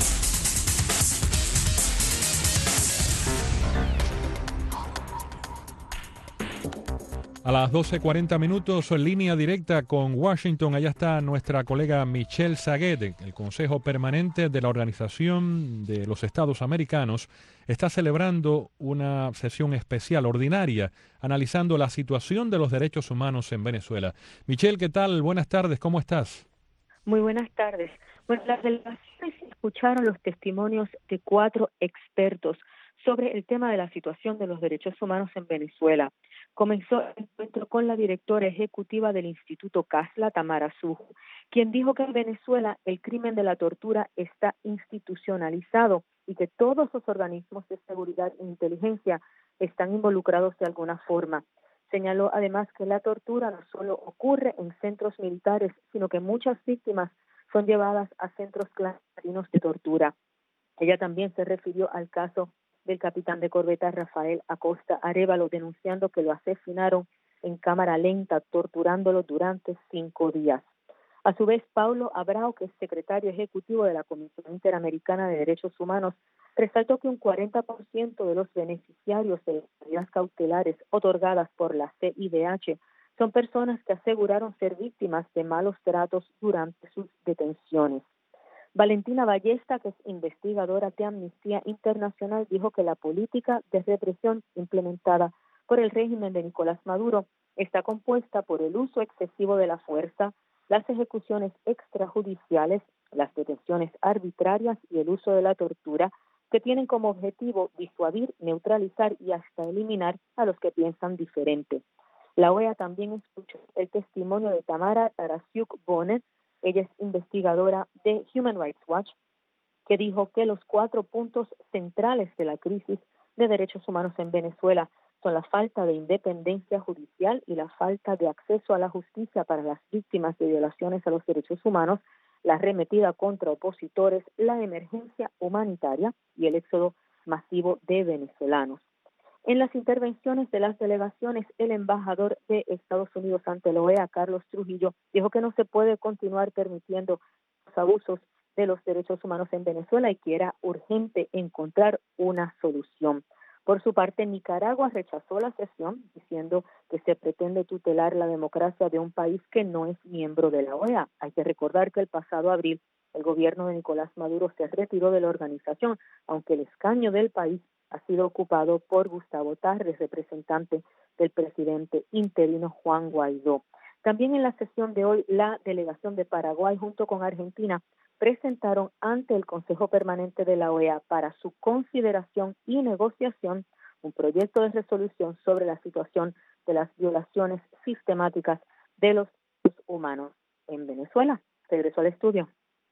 A las doce cuarenta minutos, en línea directa con Washington, allá está nuestra colega Michelle Saguet. El Consejo Permanente de la Organización de los Estados Americanos está celebrando una sesión especial, ordinaria, analizando la situación de los derechos humanos en Venezuela. Michelle, ¿qué tal? Buenas tardes, ¿cómo estás? Muy buenas tardes. Bueno, las delegaciones escucharon los testimonios de cuatro expertos sobre el tema de la situación de los derechos humanos en Venezuela. Comenzó el encuentro con la directora ejecutiva del Instituto CASLA, Tamara Suju, quien dijo que en Venezuela el crimen de la tortura está institucionalizado y que todos los organismos de seguridad e inteligencia están involucrados de alguna forma. Señaló además que la tortura no solo ocurre en centros militares, sino que muchas víctimas son llevadas a centros clandestinos de tortura. Ella también se refirió al caso del capitán de corbeta Rafael Acosta Arévalo, denunciando que lo asesinaron en cámara lenta, torturándolo durante cinco días. A su vez, Paulo Abrao, que es secretario ejecutivo de la Comisión Interamericana de Derechos Humanos, resaltó que un cuarenta por ciento de los beneficiarios de las medidas cautelares otorgadas por la C I D H son personas que aseguraron ser víctimas de malos tratos durante sus detenciones. Valentina Ballesta, que es investigadora de Amnistía Internacional, dijo que la política de represión implementada por el régimen de Nicolás Maduro está compuesta por el uso excesivo de la fuerza, las ejecuciones extrajudiciales, las detenciones arbitrarias y el uso de la tortura, que tienen como objetivo disuadir, neutralizar y hasta eliminar a los que piensan diferente. La O E A también escuchó el testimonio de Tamara Tarasiuk Bonet. Ella es investigadora de Human Rights Watch, que dijo que los cuatro puntos centrales de la crisis de derechos humanos en Venezuela son la falta de independencia judicial y la falta de acceso a la justicia para las víctimas de violaciones a los derechos humanos, la arremetida contra opositores, la emergencia humanitaria y el éxodo masivo de venezolanos. En las intervenciones de las delegaciones, el embajador de Estados Unidos ante la O E A, Carlos Trujillo, dijo que no se puede continuar permitiendo los abusos de los derechos humanos en Venezuela y que era urgente encontrar una solución. Por su parte, Nicaragua rechazó la sesión, diciendo que se pretende tutelar la democracia de un país que no es miembro de la O E A. Hay que recordar que el pasado abril el gobierno de Nicolás Maduro se retiró de la organización, aunque el escaño del país ha sido ocupado por Gustavo Tarres, representante del presidente interino Juan Guaidó. También en la sesión de hoy, la delegación de Paraguay junto con Argentina presentaron ante el Consejo Permanente de la O E A para su consideración y negociación un proyecto de resolución sobre la situación de las violaciones sistemáticas de los derechos humanos en Venezuela. Regreso al estudio.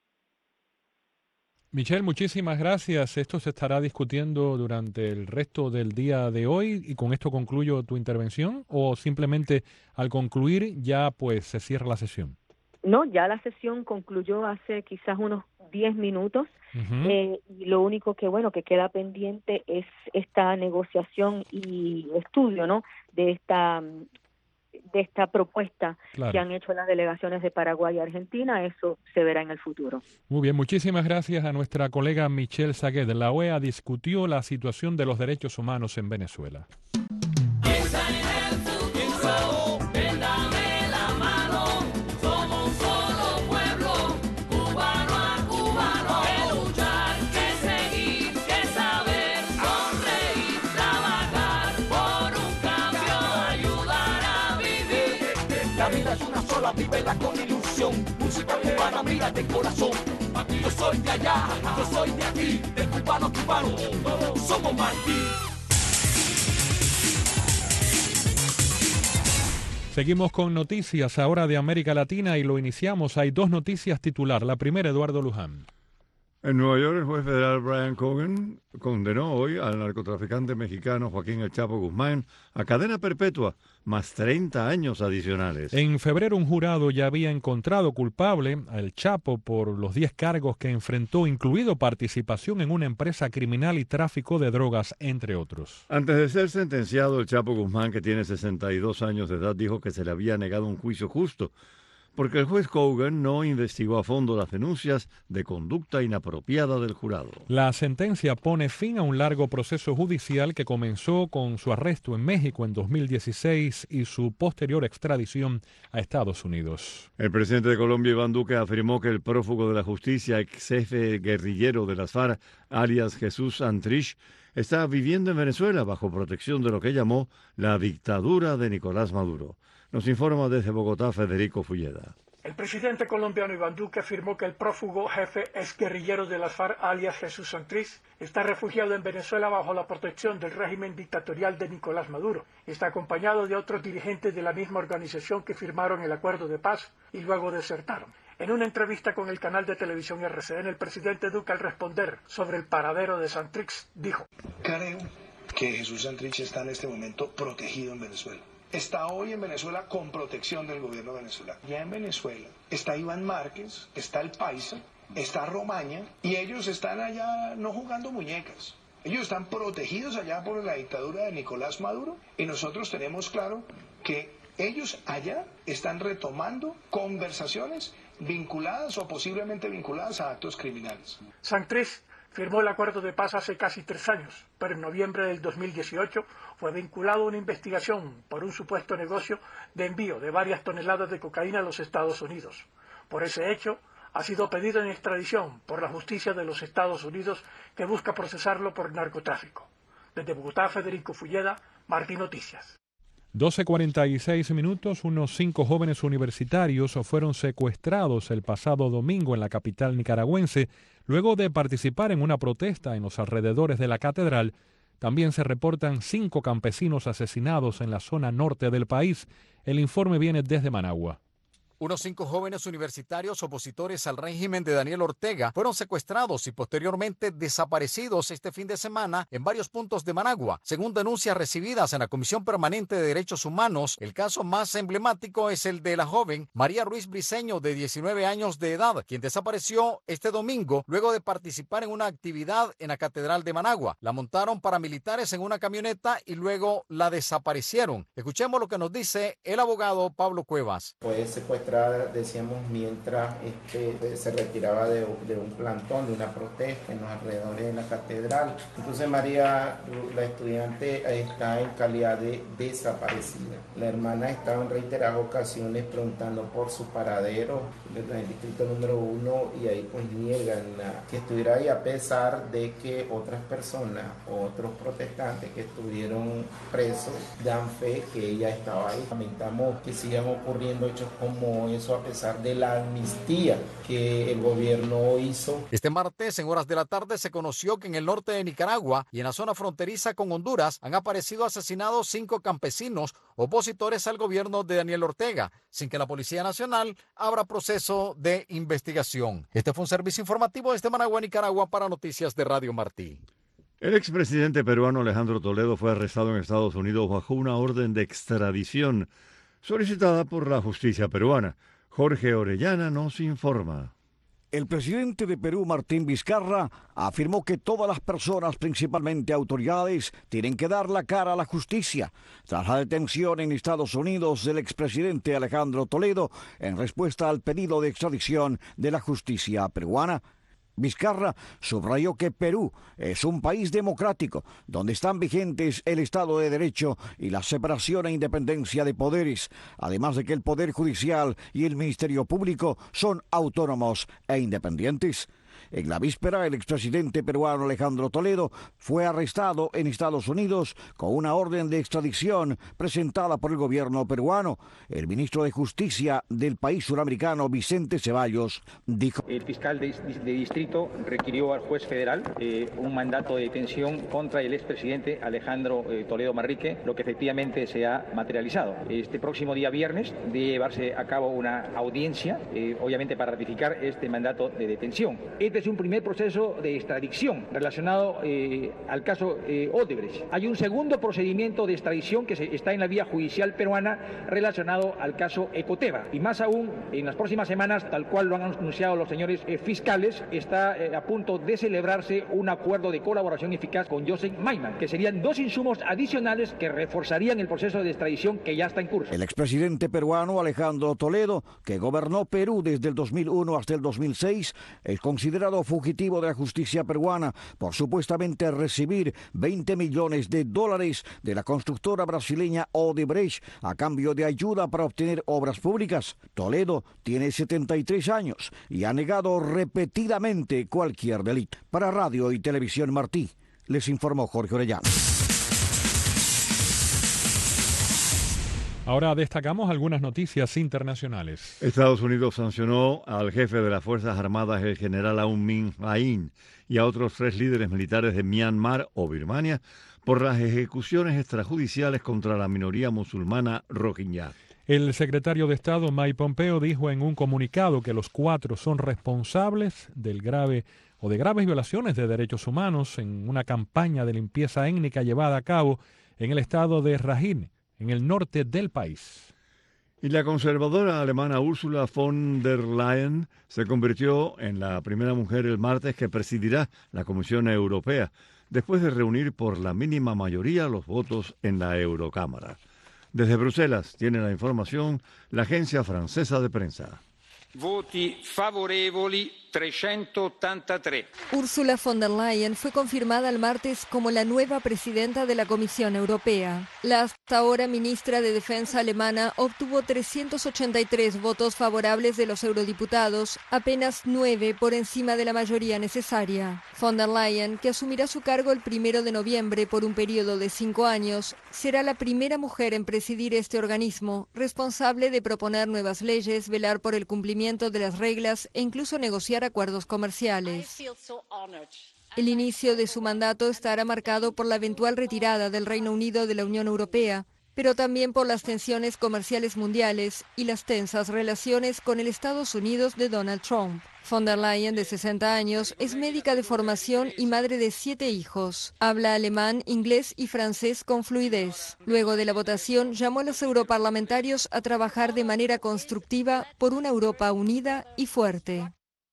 Michelle, muchísimas gracias. Esto se estará discutiendo durante el resto del día de hoy y con esto concluyo tu intervención, o simplemente al concluir ya pues se cierra la sesión. No, ya la sesión concluyó hace quizás unos diez minutos. Uh-huh. eh, y lo único que bueno que queda pendiente es esta negociación y estudio, ¿no? De esta de esta propuesta claro. que han hecho las delegaciones de Paraguay y Argentina. Eso se verá en el futuro. Muy bien, muchísimas gracias a nuestra colega Michelle Saguet. La O E A discutió la situación de los derechos humanos en Venezuela. Vívela con ilusión, música cubana, mira de corazón. Yo soy de allá, yo soy de aquí, de cubano a cubano, todos somos Martí. Seguimos con noticias ahora de América Latina y lo iniciamos. Hay dos noticias titular. La primera, Eduardo Luján. En Nueva York, el juez federal Brian Cogan condenó hoy al narcotraficante mexicano Joaquín El Chapo Guzmán a cadena perpetua, más treinta años adicionales. En febrero, un jurado ya había encontrado culpable al Chapo por los diez cargos que enfrentó, incluido participación en una empresa criminal y tráfico de drogas, entre otros. Antes de ser sentenciado, el Chapo Guzmán, que tiene sesenta y dos años de edad, dijo que se le había negado un juicio justo, porque el juez Cogan no investigó a fondo las denuncias de conducta inapropiada del jurado. La sentencia pone fin a un largo proceso judicial que comenzó con su arresto en México en dos mil dieciséis y su posterior extradición a Estados Unidos. El presidente de Colombia, Iván Duque, afirmó que el prófugo de la justicia, ex jefe guerrillero de las FARC, alias Jesús Santrich, está viviendo en Venezuela bajo protección de lo que llamó la dictadura de Nicolás Maduro. Nos informa desde Bogotá Federico Fulleda. El presidente colombiano Iván Duque afirmó que el prófugo jefe exguerrillero de las FARC, alias Jesús Santrich, está refugiado en Venezuela bajo la protección del régimen dictatorial de Nicolás Maduro y está acompañado de otros dirigentes de la misma organización que firmaron el acuerdo de paz y luego desertaron. En una entrevista con el canal de televisión R C N, el presidente Duque, al responder sobre el paradero de Santrich, dijo: Creo que Jesús Santrich está en este momento protegido en Venezuela. Está hoy en Venezuela con protección del gobierno venezolano. Ya en Venezuela está Iván Márquez, está el Paisa, está Romaña, y ellos están allá no jugando muñecas. Ellos están protegidos allá por la dictadura de Nicolás Maduro, y nosotros tenemos claro que ellos allá están retomando conversaciones vinculadas o posiblemente vinculadas a actos criminales. Santrich firmó el acuerdo de paz hace casi tres años, pero en noviembre del dos mil dieciocho fue vinculado a una investigación por un supuesto negocio de envío de varias toneladas de cocaína a los Estados Unidos. Por ese hecho, ha sido pedido en extradición por la justicia de los Estados Unidos, que busca procesarlo por narcotráfico. Desde Bogotá, Federico Fulleda, Martí Noticias. doce cuarenta y seis minutos, unos cinco jóvenes universitarios fueron secuestrados el pasado domingo en la capital nicaragüense, luego de participar en una protesta en los alrededores de la catedral. También se reportan cinco campesinos asesinados en la zona norte del país. El informe viene desde Managua. Unos cinco jóvenes universitarios opositores al régimen de Daniel Ortega fueron secuestrados y posteriormente desaparecidos este fin de semana en varios puntos de Managua. Según denuncias recibidas en la Comisión Permanente de Derechos Humanos, el caso más emblemático es el de la joven María Ruiz Briceño, de diecinueve años de edad, quien desapareció este domingo luego de participar en una actividad en la Catedral de Managua. La montaron paramilitares en una camioneta y luego la desaparecieron. Escuchemos lo que nos dice el abogado Pablo Cuevas. Fue secuestrada, decíamos, mientras este, se retiraba de, de un plantón, de una protesta en los alrededores de la catedral. Entonces María, la estudiante, está en calidad de desaparecida. La hermana estaba en reiteradas ocasiones preguntando por su paradero en el distrito número uno, y ahí pues niegan que estuviera ahí, a pesar de que otras personas, otros protestantes que estuvieron presos, dan fe que ella estaba ahí. Lamentamos que sigan ocurriendo hechos como eso a pesar de la amnistía que el gobierno hizo. Este martes, en horas de la tarde, se conoció que en el norte de Nicaragua y en la zona fronteriza con Honduras han aparecido asesinados cinco campesinos opositores al gobierno de Daniel Ortega, sin que la Policía Nacional abra proceso de investigación. Este fue un servicio informativo desde Managua, Nicaragua, para Noticias de Radio Martí. El expresidente peruano Alejandro Toledo fue arrestado en Estados Unidos bajo una orden de extradición solicitada por la justicia peruana. Jorge Orellana nos informa. El presidente de Perú, Martín Vizcarra, afirmó que todas las personas, principalmente autoridades, tienen que dar la cara a la justicia tras la detención en Estados Unidos del expresidente Alejandro Toledo en respuesta al pedido de extradición de la justicia peruana. Vizcarra subrayó que Perú es un país democrático, donde están vigentes el Estado de Derecho y la separación e independencia de poderes, además de que el Poder Judicial y el Ministerio Público son autónomos e independientes. En la víspera, el expresidente peruano Alejandro Toledo fue arrestado en Estados Unidos con una orden de extradición presentada por el gobierno peruano. El ministro de Justicia del país suramericano, Vicente Ceballos, dijo: el fiscal de, de distrito requirió al juez federal eh, un mandato de detención contra el expresidente Alejandro eh, Toledo Manrique, lo que efectivamente se ha materializado. Este próximo día viernes debe llevarse a cabo una audiencia, eh, obviamente para ratificar este mandato de detención. Este es un primer proceso de extradición relacionado eh, al caso eh, Odebrecht. Hay un segundo procedimiento de extradición que se, está en la vía judicial peruana relacionado al caso Ecoteva. Y más aún, en las próximas semanas, tal cual lo han anunciado los señores eh, fiscales, está eh, a punto de celebrarse un acuerdo de colaboración eficaz con Joseph Maiman, que serían dos insumos adicionales que reforzarían el proceso de extradición que ya está en curso. El expresidente peruano Alejandro Toledo, que gobernó Perú desde el dos mil uno hasta el dos mil seis, es considerado fugitivo de la justicia peruana por supuestamente recibir veinte millones de dólares de la constructora brasileña Odebrecht a cambio de ayuda para obtener obras públicas. Toledo tiene setenta y tres años y ha negado repetidamente cualquier delito. Para Radio y Televisión Martí, les informó Jorge Orellana. Ahora destacamos algunas noticias internacionales. Estados Unidos sancionó al jefe de las Fuerzas Armadas, el general Aung Min Ain, y a otros tres líderes militares de Myanmar o Birmania por las ejecuciones extrajudiciales contra la minoría musulmana rohingya. El secretario de Estado Mike Pompeo dijo en un comunicado que los cuatro son responsables del grave o de graves violaciones de derechos humanos en una campaña de limpieza étnica llevada a cabo en el estado de Rakhine, en el norte del país. Y la conservadora alemana Ursula von der Leyen se convirtió en la primera mujer el martes que presidirá la Comisión Europea, después de reunir por la mínima mayoría los votos en la Eurocámara. Desde Bruselas tiene la información la agencia francesa de prensa. Voti favorevoli trecentottantatré. Ursula von der Leyen fue confirmada el martes como la nueva presidenta de la Comisión Europea. La hasta ahora ministra de Defensa alemana obtuvo trescientos ochenta y tres votos favorables de los eurodiputados, apenas nueve por encima de la mayoría necesaria. Von der Leyen, que asumirá su cargo el primero de noviembre por un periodo de cinco años, será la primera mujer en presidir este organismo, responsable de proponer nuevas leyes, velar por el cumplimiento de las reglas e incluso negociar acuerdos comerciales. El inicio de su mandato estará marcado por la eventual retirada del Reino Unido de la Unión Europea, pero también por las tensiones comerciales mundiales y las tensas relaciones con el Estados Unidos de Donald Trump. Von der Leyen, de sesenta años, es médica de formación y madre de siete hijos. Habla alemán, inglés y francés con fluidez. Luego de la votación, llamó a los europarlamentarios a trabajar de manera constructiva por una Europa unida y fuerte.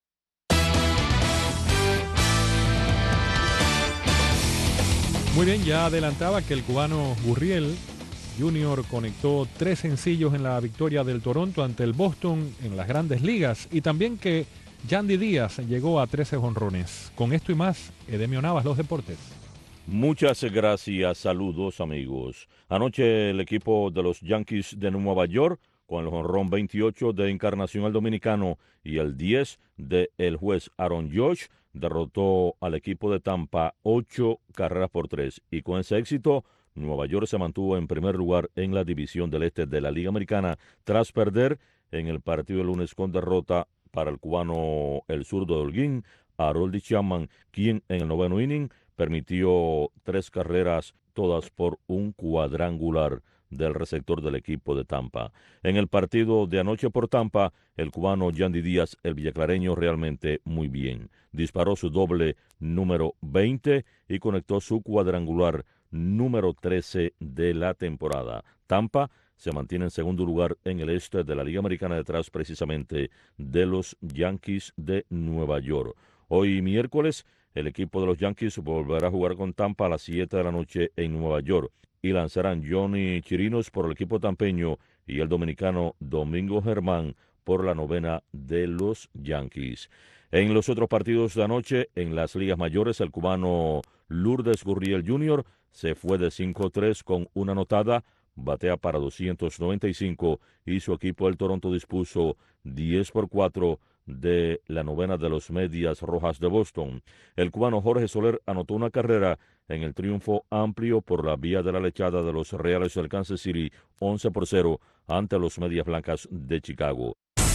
Muy bien, ya adelantaba que el cubano Gurriel Junior conectó tres sencillos en la victoria del Toronto ante el Boston en las Grandes Ligas y también que Yandy Díaz llegó a trece jonrones. Con esto y más, Edemio Navas, los deportes. Muchas gracias, saludos amigos. Anoche el equipo de los Yankees de Nueva York, con el jonrón veintiocho de Encarnación al Dominicano y el diez de el juez Aaron Judge, derrotó al equipo de Tampa ocho carreras por tres. Y con ese éxito, Nueva York se mantuvo en primer lugar en la división del este de la Liga Americana tras perder en el partido del lunes con derrota para el cubano el zurdo de Holguín, Aroldis Chapman, quien en el noveno inning permitió tres carreras, todas por un cuadrangular del receptor del equipo de Tampa. En el partido de anoche por Tampa, el cubano Yandy Díaz, el villaclareño, realmente muy bien. Disparó su doble número veinte y conectó su cuadrangular número trece de la temporada. Tampa se mantiene en segundo lugar en el este de la Liga Americana, detrás precisamente de los Yankees de Nueva York. Hoy miércoles, el equipo de los Yankees volverá a jugar con Tampa a las siete de la noche en Nueva York y lanzarán Johnny Chirinos por el equipo tampeño y el dominicano Domingo Germán por la novena de los Yankees. En los otros partidos de anoche, en las ligas mayores, el cubano Lourdes Gurriel junior se fue de cinco tres con una anotada, batea para doscientos noventa y cinco y su equipo el Toronto dispuso diez por cuatro de la novena de los Medias Rojas de Boston. El cubano Jorge Soler anotó una carrera en el triunfo amplio por la vía de la lechada de los Reales del Kansas City, once por cero ante los Medias Blancas de Chicago.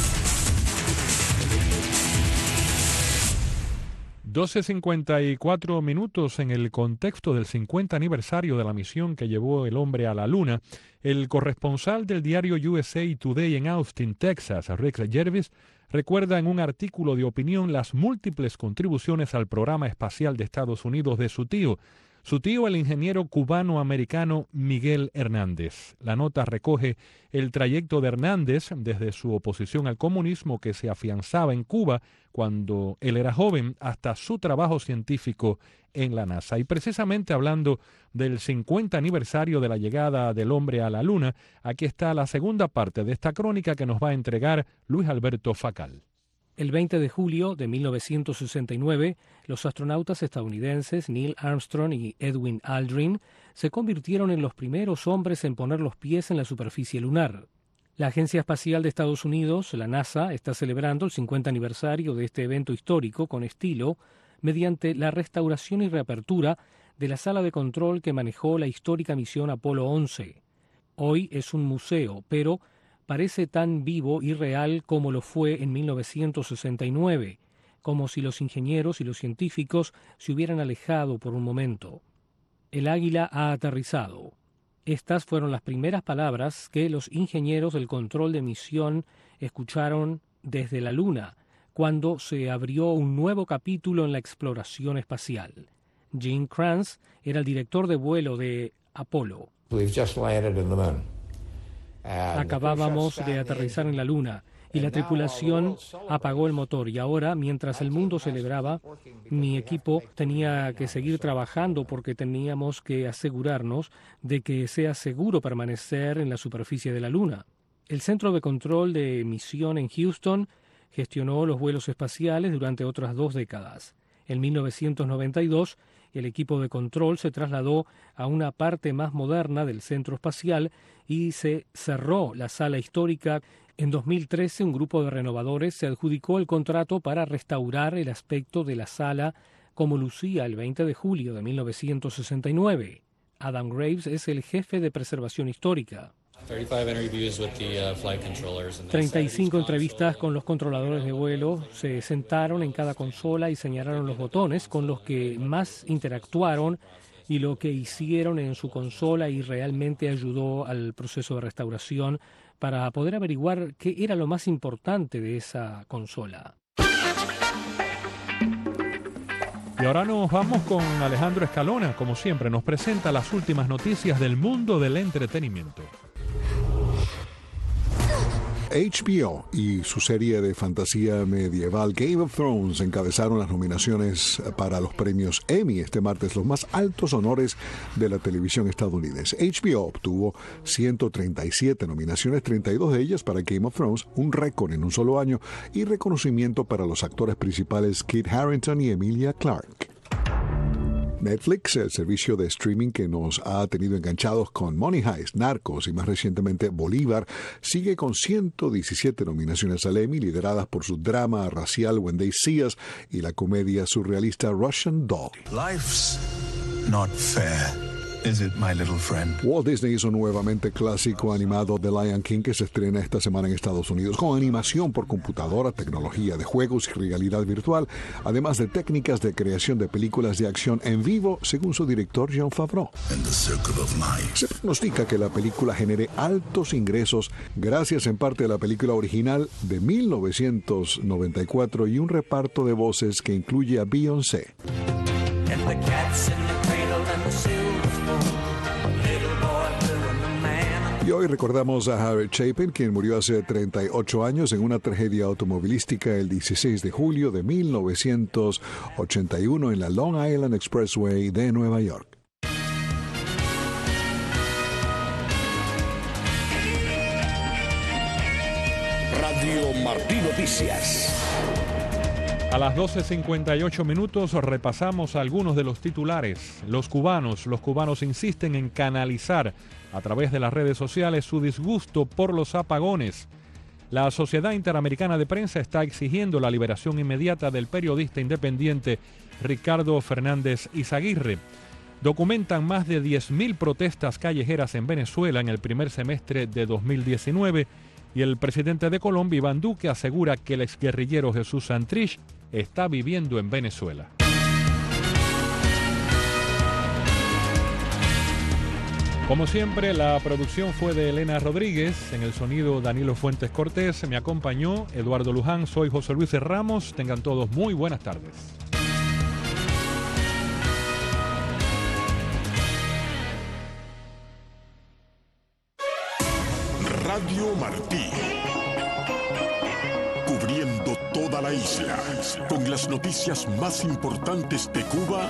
doce cincuenta y cuatro minutos en el contexto del cincuenta aniversario de la misión que llevó el hombre a la Luna. El corresponsal del diario U S A Today en Austin, Texas, Rick Jervis, recuerda en un artículo de opinión las múltiples contribuciones al programa espacial de Estados Unidos de su tío, su tío el ingeniero cubano-americano Miguel Hernández. La nota recoge el trayecto de Hernández desde su oposición al comunismo que se afianzaba en Cuba cuando él era joven hasta su trabajo científico en la NASA. Y precisamente hablando del cincuenta aniversario de la llegada del hombre a la Luna, aquí está la segunda parte de esta crónica que nos va a entregar Luis Alberto Facal. El veinte de julio de mil novecientos sesenta y nueve, los astronautas estadounidenses Neil Armstrong y Edwin Aldrin se convirtieron en los primeros hombres en poner los pies en la superficie lunar. La Agencia Espacial de Estados Unidos, la NASA, está celebrando el cincuenta aniversario de este evento histórico con estilo mediante la restauración y reapertura de la sala de control que manejó la histórica misión Apolo once. Hoy es un museo, pero parece tan vivo y real como lo fue en mil novecientos sesenta y nueve, como si los ingenieros y los científicos se hubieran alejado por un momento. El águila ha aterrizado. Estas fueron las primeras palabras que los ingenieros del control de misión escucharon desde la Luna, cuando se abrió un nuevo capítulo en la exploración espacial. Gene Kranz era el director de vuelo de Apolo. We've just landed in the moon. Acabábamos de aterrizar en la Luna y la tripulación apagó el motor y ahora, mientras el mundo celebraba, mi equipo tenía que seguir trabajando porque teníamos que asegurarnos de que sea seguro permanecer en la superficie de la Luna. El Centro de Control de Misión en Houston gestionó los vuelos espaciales durante otras dos décadas. En mil novecientos noventa y dos, el equipo de control se trasladó a una parte más moderna del centro espacial y se cerró la sala histórica. En dos mil trece, un grupo de renovadores se adjudicó el contrato para restaurar el aspecto de la sala como lucía el veinte de julio de mil novecientos sesenta y nueve. Adam Graves es el jefe de preservación histórica. treinta y cinco entrevistas con los controladores de vuelo. Se sentaron en cada consola y señalaron los botones con los que más interactuaron y lo que hicieron en su consola, y realmente ayudó al proceso de restauración para poder averiguar qué era lo más importante de esa consola. Y ahora nos vamos con Alejandro Escalona. Como siempre, nos presenta las últimas noticias del mundo del entretenimiento. H B O y su serie de fantasía medieval Game of Thrones encabezaron las nominaciones para los premios Emmy este martes, los más altos honores de la televisión estadounidense. H B O obtuvo ciento treinta y siete nominaciones, treinta y dos de ellas para Game of Thrones, un récord en un solo año, y reconocimiento para los actores principales Kit Harington y Emilia Clarke. Netflix, el servicio de streaming que nos ha tenido enganchados con Money Heist, Narcos y más recientemente Bolívar, sigue con ciento diecisiete nominaciones al Emmy, lideradas por su drama racial When They See Us y la comedia surrealista Russian Doll. Life's not fair. Is it, my little friend? Walt Disney hizo nuevamente clásico animado The Lion King, que se estrena esta semana en Estados Unidos, con animación por computadora, tecnología de juegos y realidad virtual, además de técnicas de creación de películas de acción en vivo, según su director Jon Favreau. In the circle of life. Se pronostica que la película genere altos ingresos gracias en parte a la película original de mil novecientos noventa y cuatro y un reparto de voces que incluye a Beyoncé. And the cats in the cradle and the silver spoon. Little boy blue and the man. Y hoy recordamos a Harry Chapin, quien murió hace treinta y ocho años en una tragedia automovilística el dieciséis de julio de mil novecientos ochenta y uno en la Long Island Expressway de Nueva York. Radio Martí Noticias. A las doce cincuenta y ocho minutos repasamos algunos de los titulares. Los cubanos, los cubanos insisten en canalizar a través de las redes sociales su disgusto por los apagones. La Sociedad Interamericana de Prensa está exigiendo la liberación inmediata del periodista independiente Ricardo Fernández Izaguirre. Documentan más de diez mil protestas callejeras en Venezuela en el primer semestre de dos mil diecinueve y el presidente de Colombia, Iván Duque, asegura que el exguerrillero Jesús Santrich está viviendo en Venezuela. Como siempre, la producción fue de Elena Rodríguez, en el sonido Danilo Fuentes Cortés, me acompañó Eduardo Luján, soy José Luis Ramos, tengan todos muy buenas tardes. Radio Martí, cubriendo toda la isla, con las noticias más importantes de Cuba